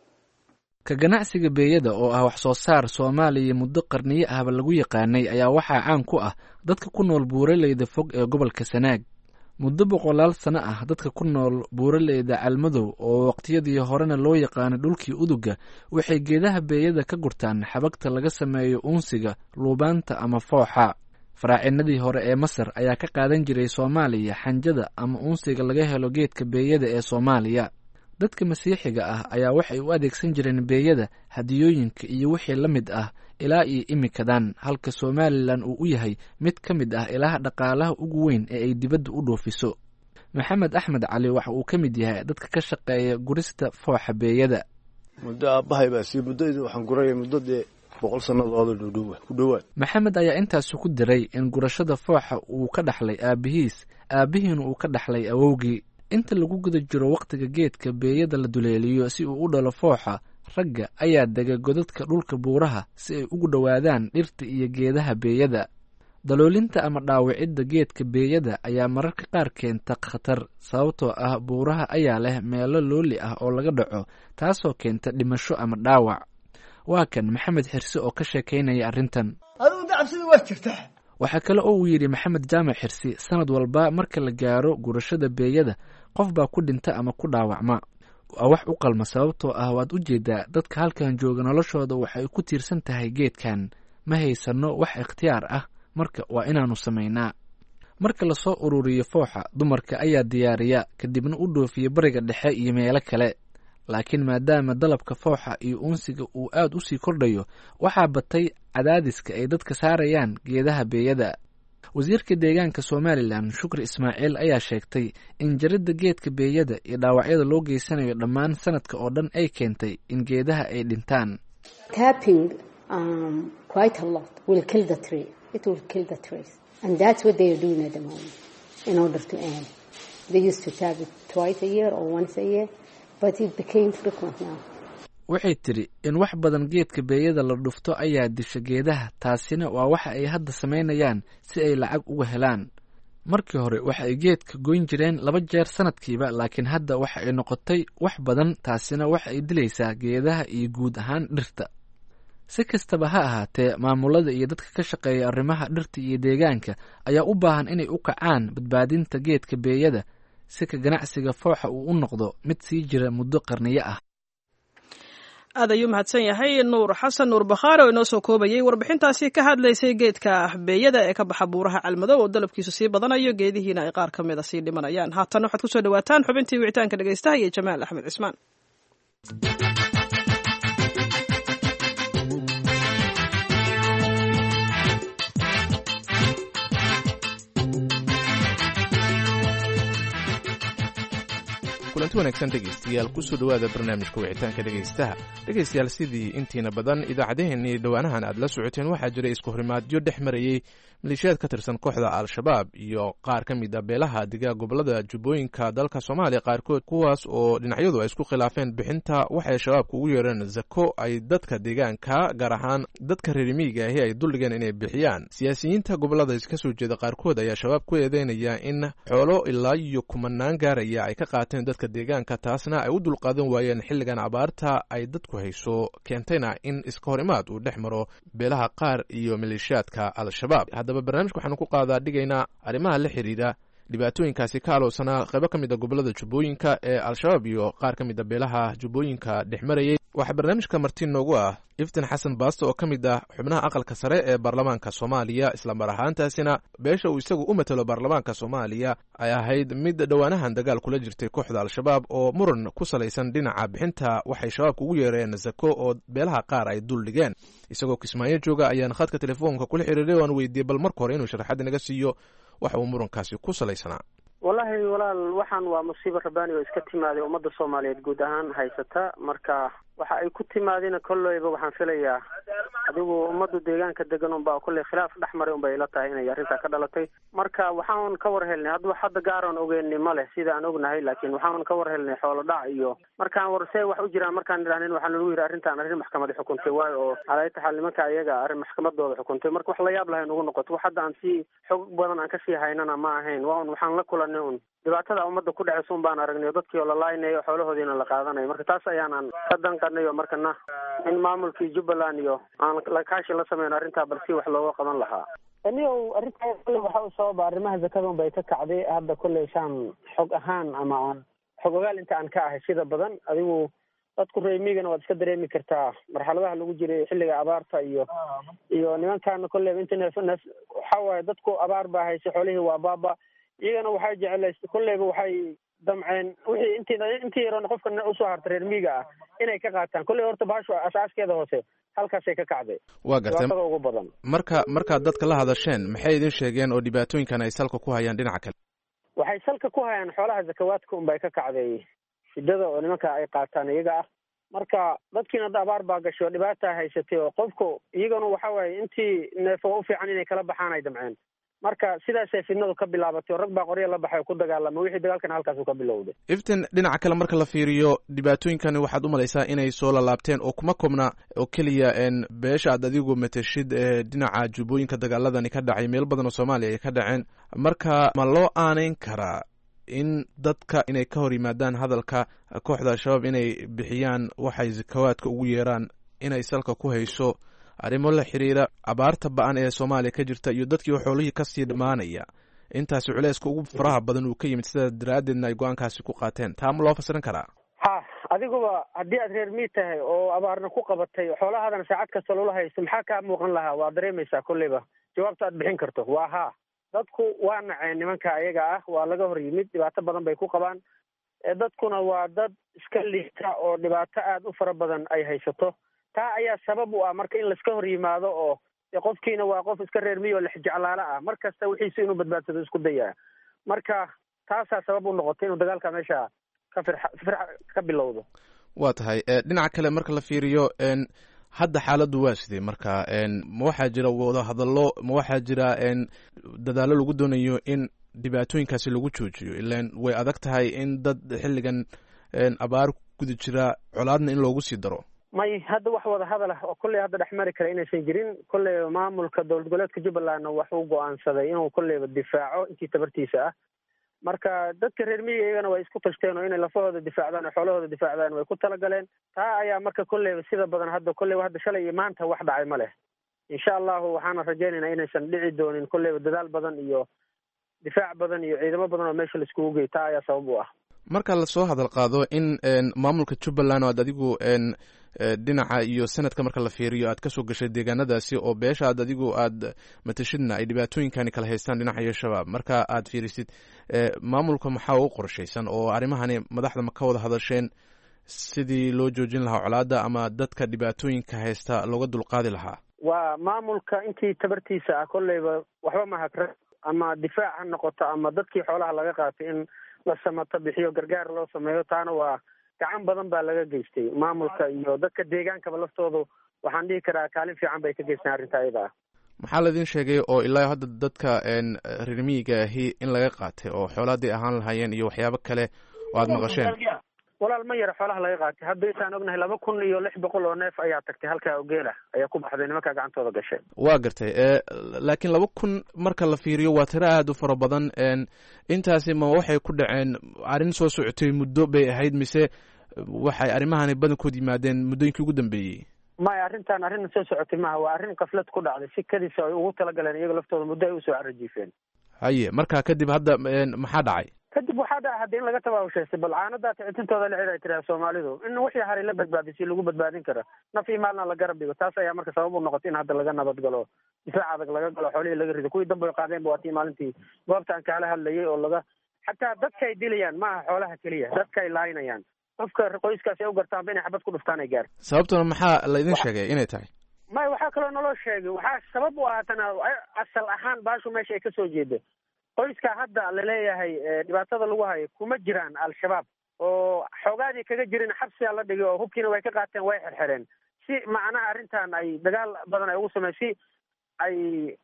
ka ganacsiga beeyada oo ah wax soo saar Soomaaliya muddo qarniyo ahba lagu yaqaanay ayaa waxaa caan ku ah dadka ku nool buuraleyda fog ee gobolka Sanaag. muddo boqolaal sano ah dadka ku nool buuraleyda Calmadow oo waqtiyadii horena loo yaqaanay dhulkii uduga waxay geedaha beeyada ka gurtaan xabagta laga sameeyo uunsiga, luubaanta ama fooxa. faraacinadii hore ee Masar ayaa ka qaadan jiray Soomaaliya xanjada ama uunsiga laga helo geedka beeyada ee Soomaaliya. dadka masiixiga ah ayaa waxay u adeegsan jireen beeyada hadiyooyinka iyo wixii la mid ah ilaa iyo imikadan, halka Somaliland uu u yahay mid ka mid ah ilaha dhaqaalaha ugu weyn ee ay dibadda u dhoofiso. maxamed axmed cali waxa uu ka mid yahay dadka ka shaqeeya gurista fooxa beeyada. muddo aabbahay baa sii muddadii waxaan gurayay muddo dee boqol sannadood dhudhuwa ku dhowaad. maxamed ayaa intaasi ku diray in gurashada fooxa uu ka dhaxlay aabihiis, aabihiina uu ka dhaxlay awowgii. inta lagu guda jiro waqtiga geedka beeyada la duleeliyo si uu u dhalo fooxa, ragga ayaa dega godadka dhulka buuraha si ay ugu dhowaadaan dhirta iyo geedaha beeyada. daloolinta ama dhaawicidda geedka beeyada ayaa mararka qaar keenta khatar, sababtoo ah buuraha ayaa leh meelo looli ah oo laga dhaco, taasoo keenta dhimasho ama dhaawac. waa kan maxamed xirsi oo ka sheekaynaya arrintan. adigu dacabsida waa jirtaa. waxaa kale oo uu yidhi maxamed jaamac xirsi, sanad walba marka la gaaro gurashada beeyada qof baa ku dhinta ama ku dhaawacma. waa wax u qalma, sababtoo ah waad u jeedaa dadka halkan jooga noloshooda waxay ku tiirsan tahay geedkan. ma haysanno wax ikhtiyaar ah, marka waa inaannu samaynaa. marka lasoo ururiyo fooxa, dumarka ayaa diyaariya kadibna u dhoofiya bariga dhexe iyo meelo kale. laakiin maadaama dalabka fooxa iyo uunsiga uu aad u sii kordhayo, waxaa batay cadaadiska ay dadka saarayaan geedaha beeyada. wasiirka deegaanka Somaliland Shukri Ismaaciil ayaa sheegtay in jaridda geedka beeyada iyo dhaawacyada loo geysanayo dhammaan sanadka oo dhan ay keentay in geedaha ay dhintaan. Tapping um, quite a lot will kill the tree. It will kill the trees. And that's what they are doing at the moment in order to end. They used to tap it twice a year or once a year, but it became frequent now. waxay tiri in wax badan geedka beeyada la dhufto ayaa disha geedaha, taasina waa waxa ay hadda samaynayaan si ay lacag uga helaan. markii hore waxa ay geedka goyn jireen laba jeer sanadkiiba, laakiin hadda waxa ay noqotay wax badan, taasina waxa ay dilaysaa geedaha iyo guud ahaan dhirta. si kastaba ha ahaatee, maamulada iyo dadka ka shaqeeya arrimaha dhirta iyo deegaanka ayaa u baahan inay u kacaan badbaadinta geedka beeyada si ka ganacsiga fooxa uu u noqdo mid sii jira muddo qarniyo ah. aad ayuu mahadsan yahay nuur xasan nuur bakhaari oo inoo soo koobayay warbixintaasi ka hadlaysay geedka beeyada ee ka baxa buuraha calmadow oo dalabkiisu sii badanayo geedihiina ay qaar ka mida sii dhimanayaan. haatan waxaad kusoo dhawaataan xubintii wicitaanka dhegaystaha iyo jamaal axmed cismaan. kulanti wanaagsan dhegaystayaal kusoo dhowaada barnaamijka wicitaanka dhegaystaha. dhegaystayaal sidii intiina badan idaacaddaheenii dhowaanahan aad la socoteen waxaa jiray isku horimaadyo dhex marayey maleeshiyaad ka tirsan kooxda al-shabaab iyo qaar ka mid a beelaha digaa gobolada jubbooyinka dalka soomaaliya qaarkood, kuwaas oo dhinacyadu ay isku khilaafeen bixinta waxay shabaabka ugu yeereen zako ay dadka deegaanka gaar ahaan dadka reer miyiga ahi ay duldhigeen inay bixiyaan. siyaasiyiinta gobolada iska soo jeeda qaarkood ayaa shabaab ku eedeynaya in xoolo ilaa iyo kumanaan gaaraya ay ka qaateen dadka deegaanka, taasna ay u dulqaadan waayeen xilligan abaarta ay dadku hayso, keentayna in iska hor imaad uu dhex maro beelaha qaar iyo maleeshiyaadka al-shabaab. haddaba barnaamijka waxaanu ku qaadaa dhigaynaa arrimaha la xidhiidha dhibaatooyinkaasi ka alowsanaa qaybo ka mid a gobolada jubbooyinka ee al-shabaab iyo qaar ka mid a beelaha jubbooyinka dhex marayey. waxaa barnaamijka marti noogu ah iftin xasan baasto oo ka mid ah xubnaha aqalka sare ee baarlamaanka soomaaliya, islamar ahaantaasina beesha uu isagu u matalo baarlamaanka soomaaliya ay ahayd mid dhowaanahan dagaal kula jirtay kooxda al-shabaab oo muran ku salaysan dhinaca bixinta waxay shabaabka ugu yeereen zako oo beelaha qaar ay dul dhigeen. isagoo kismaayo jooga ayaan khadka telefoonka kula xiriiray oo aan weydiiyey bal marka hore inuu sharaxaad naga siiyo waxa uu murankaasi ku salaysanaa. wallahi walaal waxaan waa musiibo rabaani oo iska timaaday ummadda soomaaliyeed guud ahaan haysata. marka waxa ay ku timaadina kolleyba waxaan filayaa adigu ummadda deegaanka degan unbaa kolley khilaaf dhex maray unbay ila tahay inay arrintaa ka dhalatay. marka waxaan ka war helnay hadda hadda gaaran ogeyni ma leh sida aan ognahay, laakiin waxaan ka war helnay xoolo dhac iyo markaan warsee wax u jiraan markaan idhahnin waxaa lagu yidhi arrintaan arrin maxkamadi xukuntay waayo oo alayta xal nimanka iyaga arrin maxkamadooda xukuntay. marka wax la yaab lahay nagu noqoto, wax hadda aan sii xog badan aan kasii haynana ma ahayn. waa un waxaan la kulanay un dhibaatada ummadda ku dhacaysa un baan aragnay oo dadkii oo la laaynayo xoolahoodiina la qaadanayo. marka taas ayaanan ka danqanay oo markana in maamulkii jubbaland iyo aan lakaashi la sameyn arrintaa bal si wax looga qaban lahaa. anigo arrintaa kolley waxa u sababa arrimaha zakada un bay ka kacday. hadda kolley shaan xog ahaan ama aan xog ogaal inta aan ka ahay sida badan adigu dadku reemigana waad iska dareemi kartaa marxaladaha lagu jiray xilliga abaarta iyo iyo nimankaana kolleyba inta neef neef waxa waaye dadku abaar baa haysay, xoolihii waa baaba, iyagana waxay jecelaysay kolleyba waxay damceen wixii intii intii yaroon qofka usoo harta reer miiga ah inay ka qaataan. kolley horta baashu asaaskeeda hoose halkaasay ka kacday. waa gartay ugu badan. marka markaad dadka la hadasheen maxay idin sheegeen oo dhibaatooyinkan ay salka ku hayaan dhinaca kale? waxay salka ku hayaan xoolaha zakawaadka unbay ka kacday shidada oo nimanka ay qaataan iyaga ah. marka dadkiina hadda abaar baa gashay oo dhibaata haysatay oo qofku iyagana waxa waaye intii neefo u fiican inay kala baxaan ay damceen. marka sidaasay fidnadu ka bilaabatay oo rag baa qorya la baxay oo ku dagaalama wixii dagaalkana halkaasuu ka bilowday. iftin dhinaca kale marka la fiiriyo dhibaatooyinkani waxaad u malaysaa inay soo lalaabteen oo kuma koobna oo keliya n beesha aad adigu matashid ee dhinaca jubbooyinka dagaaladani ka dhacay meel badan oo soomaaliya ay ka dhaceen. marka ma loo aaneyn karaa in dadka inay ka hor yimaadaan hadalka kooxda al-shabaab inay bixiyaan waxay zakawaadka ugu yeeraan inay salka ku hayso arrimo la xiriira abaarta ba-an ee soomaaliya ka jirta iyo dadkii xoolihii kasii dhammaanaya, intaasi culeyska ugu faraha badan uu ka yimid sidaa daraaddeedna ay go-aankaasi ku qaateen? taa ma loo fasirin karaa? ha adiguba haddii aad reer miid tahay oo abaarna ku qabatay xoolahaadana saacad kasta loola haysto maxaa kaa muuqan lahaa? waa dareemaysaa kolleyba jawaabta aad bixin karto waa ha. dadku waa naceen nimanka ayaga ah, waa laga hor yimid, dhibaato badan bay ku qabaan. dadkuna waa dad iska liita oo dhibaato aada u fara badan ay haysato. taa ayaa sabab u ah marka in laiska hor yimaado oo qofkiina waa qof iska reer miyo lexjeclaalo ah, mar kasta wixiisa inuu badbaadsado isku dayaa. marka taasaa sabab u noqotay inuu dagaalka meesha ka firxa firxa ka bilowdo. waa tahay dhinaca kale marka la fiiriyo hadda xaaladdu waa sidee marka? ma waxaa jira wada hadallo, ma waxaa jira dadaallo lagu doonayo in dhibaatooyinkaasi lagu joojiyo? ilaan way adag tahay in dad xilligan abaar guda jira colaadna in loogu sii daro. may hadda wax wada hadal ah oo kolley hadda dhex mari kara inaysan jirin. kolleyba maamulka dowlad goboleedka jubbalandna waxuu go-aansaday inuu kolleyba difaaco intii tabartiisa ah. marka dadka reer miyiga iyagana way isku tashteen oo inay lafahooda difaacdaan oo xoolahooda difaacdaan way ku talagaleen. taa ayaa marka kolleyba sida badan hadda kolleyba hadda shalay iyo maanta wax dhacay ma leh. insha allahu waxaana rajaynaynaa inaysan dhici doonin kolleyba dadaal badan iyo difaac badan iyo ciidamo badan oo meesha laiskugu geey. taa ayaa sabab u ah. marka lasoo hadal qaado in maamulka jubbaland oo aad adigu dhinaca iyo sanadka marka la fiiriyo aad kasoo gashay deegaanadaasi oo beesha aad adigu aad matashidna ay dhibaatooyinkani kala haystaan dhinaca iyo shabaab marka aad fiirisid maamulka maxaa u qorshaysan oo arrimahani madaxda ma ka wada hadasheen sidii loo joojin lahaa colaadda ama dadka dhibaatooyinka haysta looga dulqaadi lahaa? waa maamulka intii tabartiisa ah kolleyba waxba mahadra ama difaac ha noqoto ama dadkii xoolaha laga qaatay in la samato bixiyo gargaar loo sameeyo taana waa gacan badan baa laga geystay maamulka iyo dadka deegaankaba laftoodu waxaan dhihi karaa kaalin fiican bay ka geystaan arrinta ayada ah. maxaa laidin sheegay oo ilaa hadda dadka reer miyiga ahi in laga qaatay oo xoolaadii ahaan lahaayeen iyo waxyaabo kale oo aada maqasheen? walaal ma yara xoolaha laga qaatay hadda intaan ognahay laba kun iyo lix boqol oo neef ayaa tagtay halkaa ogeela ayaa ku baxday nimankaa gacantooda gashay. waa gartay laakiin laba kun marka la fiiriyo waa tiro aada u fara badan intaasi ma waxay ku dhaceen arrin soo socotay muddo bay ahayd mise waxay arrimahani badankood yimaadeen muddooyinkii ugu dambeeyey? maya arrintan arrin soo socotay maaha waa arrin kaflad ku dhacday si kadiisa ay ugu talagaleen iyaga laftooda muddo ay usoo carajiifeen. haye marka kadib hadda maxaa dhacay? kadib waxaa dhaca hadda in laga tabaabushaystay bal caanadaa ticitintooda la cid ay tiraha soomaalidu in wixii haray la badbaadisay lagu badbaadin kara naf iyo maalna la garab dhigo taas ayaa marka sabab u noqotay in hadda laga nabad galo difaac adag laga galo xoolihii laga rido kuwii dambe ay qaadeen ba waa tii maalintii goobta aan kaala hadlayay oo laga xataa dadka ay dilayaan maaha xoolaha keliya dadka ay laaynayaan qofka qoyskaasi ay u gartaanba inay xabad ku dhuftaan ay gaar. sababtuna maxaa laydin sheegay inay tahay? maya waxaa kaloo naloo sheegay waxaa sabab u ahaatana asal ahaan baashu meesha ay kasoo jeeda qoyska hadda laleeyahay dhibaatada lagu hayo kuma jiraan al-shabaab oo xoogaadii kaga jirin xabsiga la dhigay oo hubkiina way ka qaateen way xerxereen si macnaha arrintan ay dagaal badan ay ugu samey si ay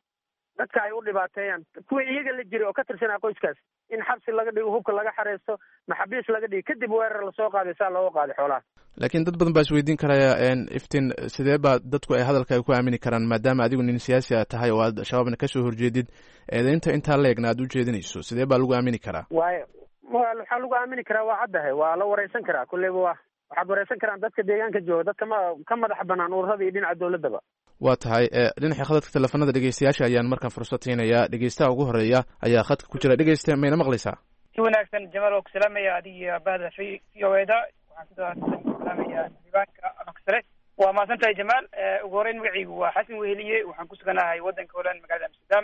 dadka ay u dhibaateeyaan kuwii iyaga la jiray oo ka tirsanaa qoyskaas in xabsi laga dhigo hubka laga xareysto maxabiis laga dhigo kadib weerar lasoo qaaday saa looga qaaday xoolaha. laakiin dad badan baa isweydiin karaya iftiin sidee baa dadku ay hadalka ay ku aamini karaan maadaama adigu nin siyaasi a tahay oo aad shabaabna kasoo horjeedid eedaynta intaa leegna aad u jeedinayso sidee baa lagu aamini karaa? waay waxaa lagu aamini karaa waa caddahay waa la wareysan karaa kulleyba waa waxaad wareysan karaan dadka deegaanka jooga dadka ma ka madax banaan ururada iyo dhinaca dawladdaba. waa tahay dhinaca khadadka teleefanada dhegeystayaasha ayaan markaan fursad siinayaa dhegeystaha ugu horeeya ayaa khadka ku jira. dhegeysta mayna maqlaysaa? si wanaagsan jamaal oo ku salaamaya adiga bahda v o eda waxaan sidoo salaamaya diiwaanka abaksare. waa mahadsan tahay jamaal. ugu horeyn magacaygu waa xasan weheliye waxaan ku suganahay waddanka Holland magaalada Amsterdam.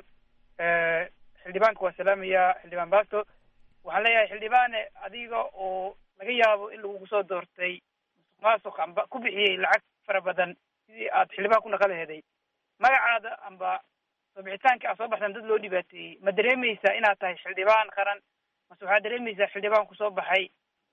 xildhibaanka waa salaamaya xildhibaan baasto waxaan leeyahay xildhibaane adiga oo laga yaabo in lagu soo doortay musuqmaasuq amba ku bixiyey lacag fara badan sidii aad xildhibaan ku naqan laheeday magacaada amba soo bixitaanka aad soo baxsan dad loo dhibaateeyey ma dareemaysaa inaad tahay xildhibaan qaran mase waxaad dareemaysaa xildhibaan kusoo baxay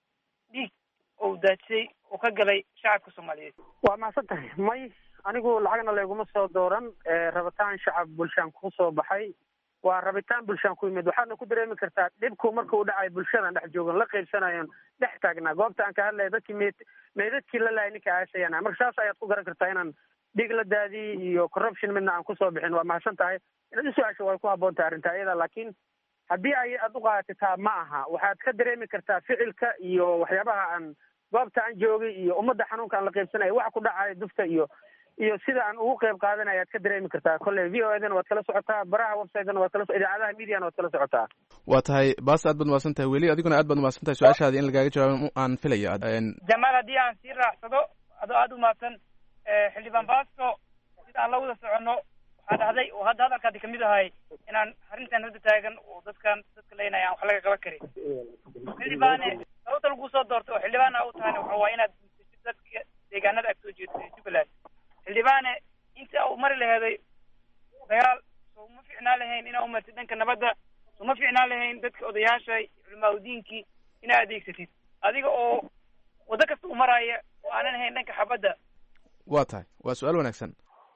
dhiig oo daadsay oo ka galay shacabka soomaaliyeed? waa mahadsan tahay may anigu lacagna layguma soo dooran rabitaan shacab bulshaan kusoo baxay waa rabitaan bulshaan ku yimid waxaadna ku dareemi kartaa dhibku marka uu dhacay bulshadan dhex joogan la qaybsanayon dhex taagnaa goobta aan ka hadlaya dadkii meed meedadkii la laayay ninka aasayana marka saas ayaad ku garan kartaa inaan dhiig la daadiyey iyo corruption midna aan kusoo bixin. waa mahadsan tahay inaad isu-aasho way ku habboon tahay arrinta iyada laakiin haddii ay aad u qaadataa ma aha waxaad ka dareemi kartaa ficilka iyo waxyaabaha aan goobta aan joogay iyo ummadda xanuunka aan la qaybsanaya waxa ku dhacaya dufta iyo iyo sida aan ugu qayb qaadanaya aad ka dareemi kartaa. kolley v o edana waad kala socotaa baraha websitena waad kala so idaacadaha mediana waad kala socotaa. waa tahay baas aad baad umahadsan tahay weli adiguna aad baad umahadsan tahay su-aashaadi in lagaaga jawaabo aan filaya. jamaal haddii aan sii raacsado adoo aada umahadsan xildhibaan baasto sida aan la wada soconno waxaa dhahday oo hadda hadalkaadi kamid ahay inaan arrintan hadda taagan oo dadkan dadka leynaya aan wax laga qaban karin. xildhibaane sababta lagu soo doortay oo xildhibaana u tahayna waxa waa inaad dadka deegaanada aad soo jeedo jubbaland. xildhibaane inta u mari laheeday dagaal soo uma fiicnaa lahayn inaa umartid dhanka nabadda soo ma fiicnaa lahayn dadka odayaasha culimaa udiinkii inaa adeegsatid adiga oo waddo kasta u maraya oo aanan ahayn dhanka xabadda? waa tahay waa su-aal wanaagsan.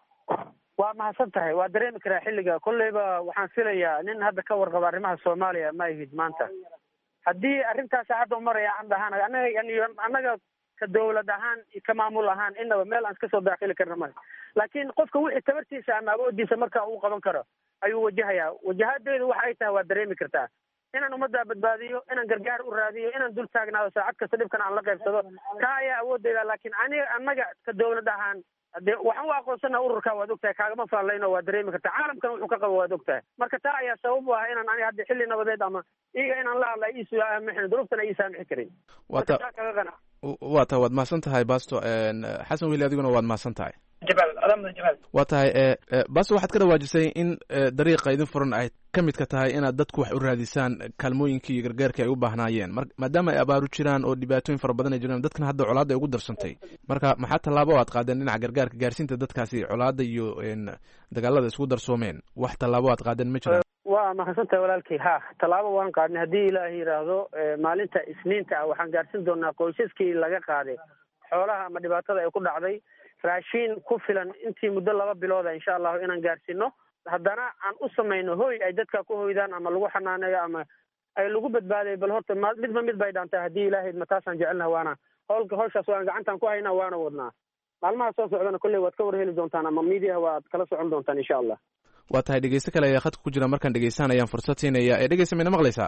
waa mahadsan tahay waa dareemi karaa xilliga kolleyba waxaan filayaa nin hadda ka warqaba arrimaha soomaaliya ma ihid maanta haddii arrintaas hadda umaraya aan dhahaan anaga annaga ka dawlad ahaan iyo ka maamul ahaan inaba meel aan iska soo daakili karna male laakiin qofka wixii tabartiisa ama awoodiisa markaa uu qaban karo ayuu wajahayaa. wajahadeedu waxa ay tahay waa dareemi kartaa inaan ummadda badbaadiyo inaan gargaar u raadiyo inaan dul taagnaado saacad kasta dhibkan aan la qaybsado kaa ayaa awoodeyda laakiin aniga annaga ka dawlad ahaan de waxaan u aqoonsana ururka waad ogtahay kaagama faallayno waa dareemi kartaa caalamkana wuxuu ka qabo waad ogtahay marka taa ayaa sabab u ah inaan aniga hadda xilli nabadeed ama iyaga inaan la hadla iisu saamixin duruuftana ii saamixi karin. wata waa tahay waad mahadsan tahay basto xasan weli adiguna waad mahadsan tahay jabal alamada jabal waa tahay basto waxaad ka dhawaajisay in dariiqa idin furan ay ka midka tahay inaad dadku wax u raadisaan kaalmooyinkii iyo gargaarkii ay u baahnaayeen mar maadaama ay abaaru jiraan oo dhibaatooyin fara badan ay jiraan dadkana hadda colaadda ay ugu darsantay marka maxaa tallaabo aad qaadeen dhinaca gargaarka gaarsiinta dadkaasi colaadda iyo dagaalada isku darsoomeen wax tallaabo aad qaadeen ma jiraan waa mahadsantahay walaalkii ha tallaabo waan qaadnay haddii ilaahay yidhaahdo maalinta isniinta ah waxaan gaarsiin doonaa qoysaskii laga qaaday xoolaha ama dhibaatada ay ku dhacday raashiin ku filan intii muddo laba bilooda insha allahu inaan gaarsiino haddana aan u samayno hoy ay dadka ku hoydaan ama lagu xanaaneeyo ama ay lagu badbaaday bal horta ma midba mid bay dhaantay haddii ilaahay ma taasaan jecelnaha waana howlka hawshaas waan gacantaan ku haynaa waana wadnaa maalmaha soo socdana kolley waad ka war heli doontaan ama miidiyaha waad kala socon doontaan insha allah waa tahay dhegeyste kale ayaa khadka ku jira markaan dhegeysanayaan fursad siinaya ee dhegeysta mayna maqlaysaa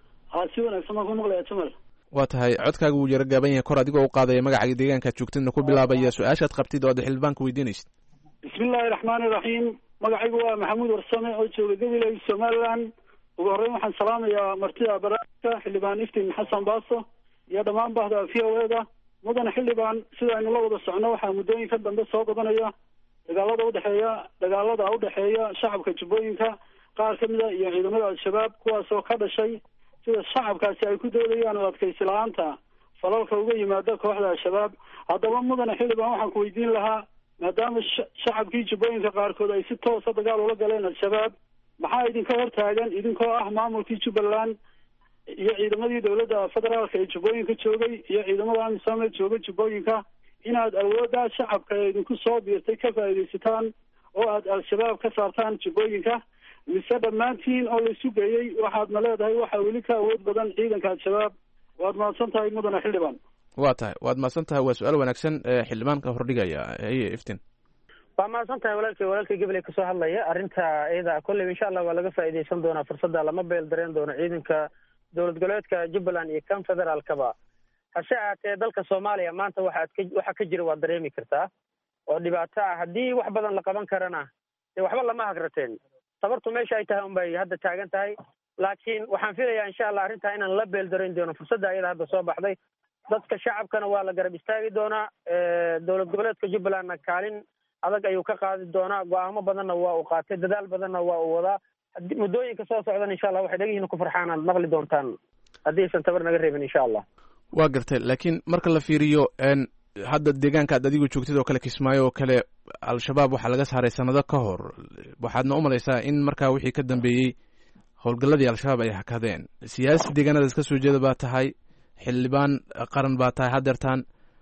ha si wanaagsan baan ku maqlaya jamal waa tahay codkaaga wuu yaro gaaban yahay kor adigoo u qaadaya magacaga deegaankaad joogtidna ku bilaabaya su-aashaad qabtid oo aad xildhibaanka weydiinaysid bismillahi raxmaani raxiim magacaygu waa maxamuud warsame oo jooga gabiley somaliland ugu horreyn waxaan salaamayaa martida barnaamijka xildhibaan iftiin xasan baaso iyo dhammaan bahda v o e da mudane xildhibaan sida aynu la wada socno waxaa muddooyinka dambe soo badanaya dagaalada udhexeeya dagaalada udhexeeya shacabka jubbooyinka qaar ka mida iyo ciidamada al-shabaab kuwaasoo ka dhashay sida shacabkaasi ay ku doodayaan oo adkaysi la-aanta falalka uga yimaada kooxda al-shabaab haddaba mudane xildhibaan waxaan ku weydiin lahaa maadaama shacabkii jubbooyinka qaarkood ay si toosa dagaal ula galeen al-shabaab maxaa idinka hortaagan idinkoo ah maamulkii jubbaland iyo ciidamadii dowladda federaalka ee jubbooyinka joogay iyo ciidamada amisom jooga jubbooyinka inaad awoodda shacabka ee idinku soo biirtay ka faa'iidaysataan oo aad al-shabaab ka saartaan jubbooyinka mise dhammaantiin oo laisu geeyey waxaadna leedahay waxaa weli ka awood badan ciidanka al-shabaab waad mahadsan tahay mudane xildhibaan waa tahay waad mahadsan tahay waa su-aal wanaagsan xildhibaanka hordhigaya haye iftiin waa mahadsan tahay walaalkay walaalkay gabaley kasoo hadlaya arrinta iyada kolley insha allah waa laga faa'iidaysan doonaa fursadda lama beel dareen doono ciidanka dowlad goboleedka jubbaland iyo kan federaalkaba hase ahaatee dalka soomaaliya maanta waxaad ka waxa ka jira waad dareemi kartaa oo dhibaato ah haddii wax badan la qaban karana dee waxba lama hagrateen tabartu meesha ay tahay unbay hadda taagan tahay laakiin waxaan filayaa insha allah arrintaa inaan la beel darayn doono fursadda iyada hadda soo baxday dadka shacabkana waa la garab istaagi doonaa dowlad goboleedka jubbalandna kaalin adag ayuu ka qaadi doonaa go-aamo badanna waa uu qaatay dadaal badanna waa uu wadaa muddooyinka soo socdan insha allah waxay dhagihiina ku farxaan aad maqli doontaan haddii aysan tabar naga reebin insha allah waa gartay laakiin marka la fiiriyo hadda deegaanka aad adigu joogtid oo kale kismaayo oo kale al-shabaab waxaa laga saaray sanado ka hor waxaadna u malaysaa in markaa wixii ka dambeeyey howlgalladii al-shabaab ay hakadeen siyaasi deegaanadaas ka soo jeeda baa tahay xildhibaan qaran baa tahay hadeertaan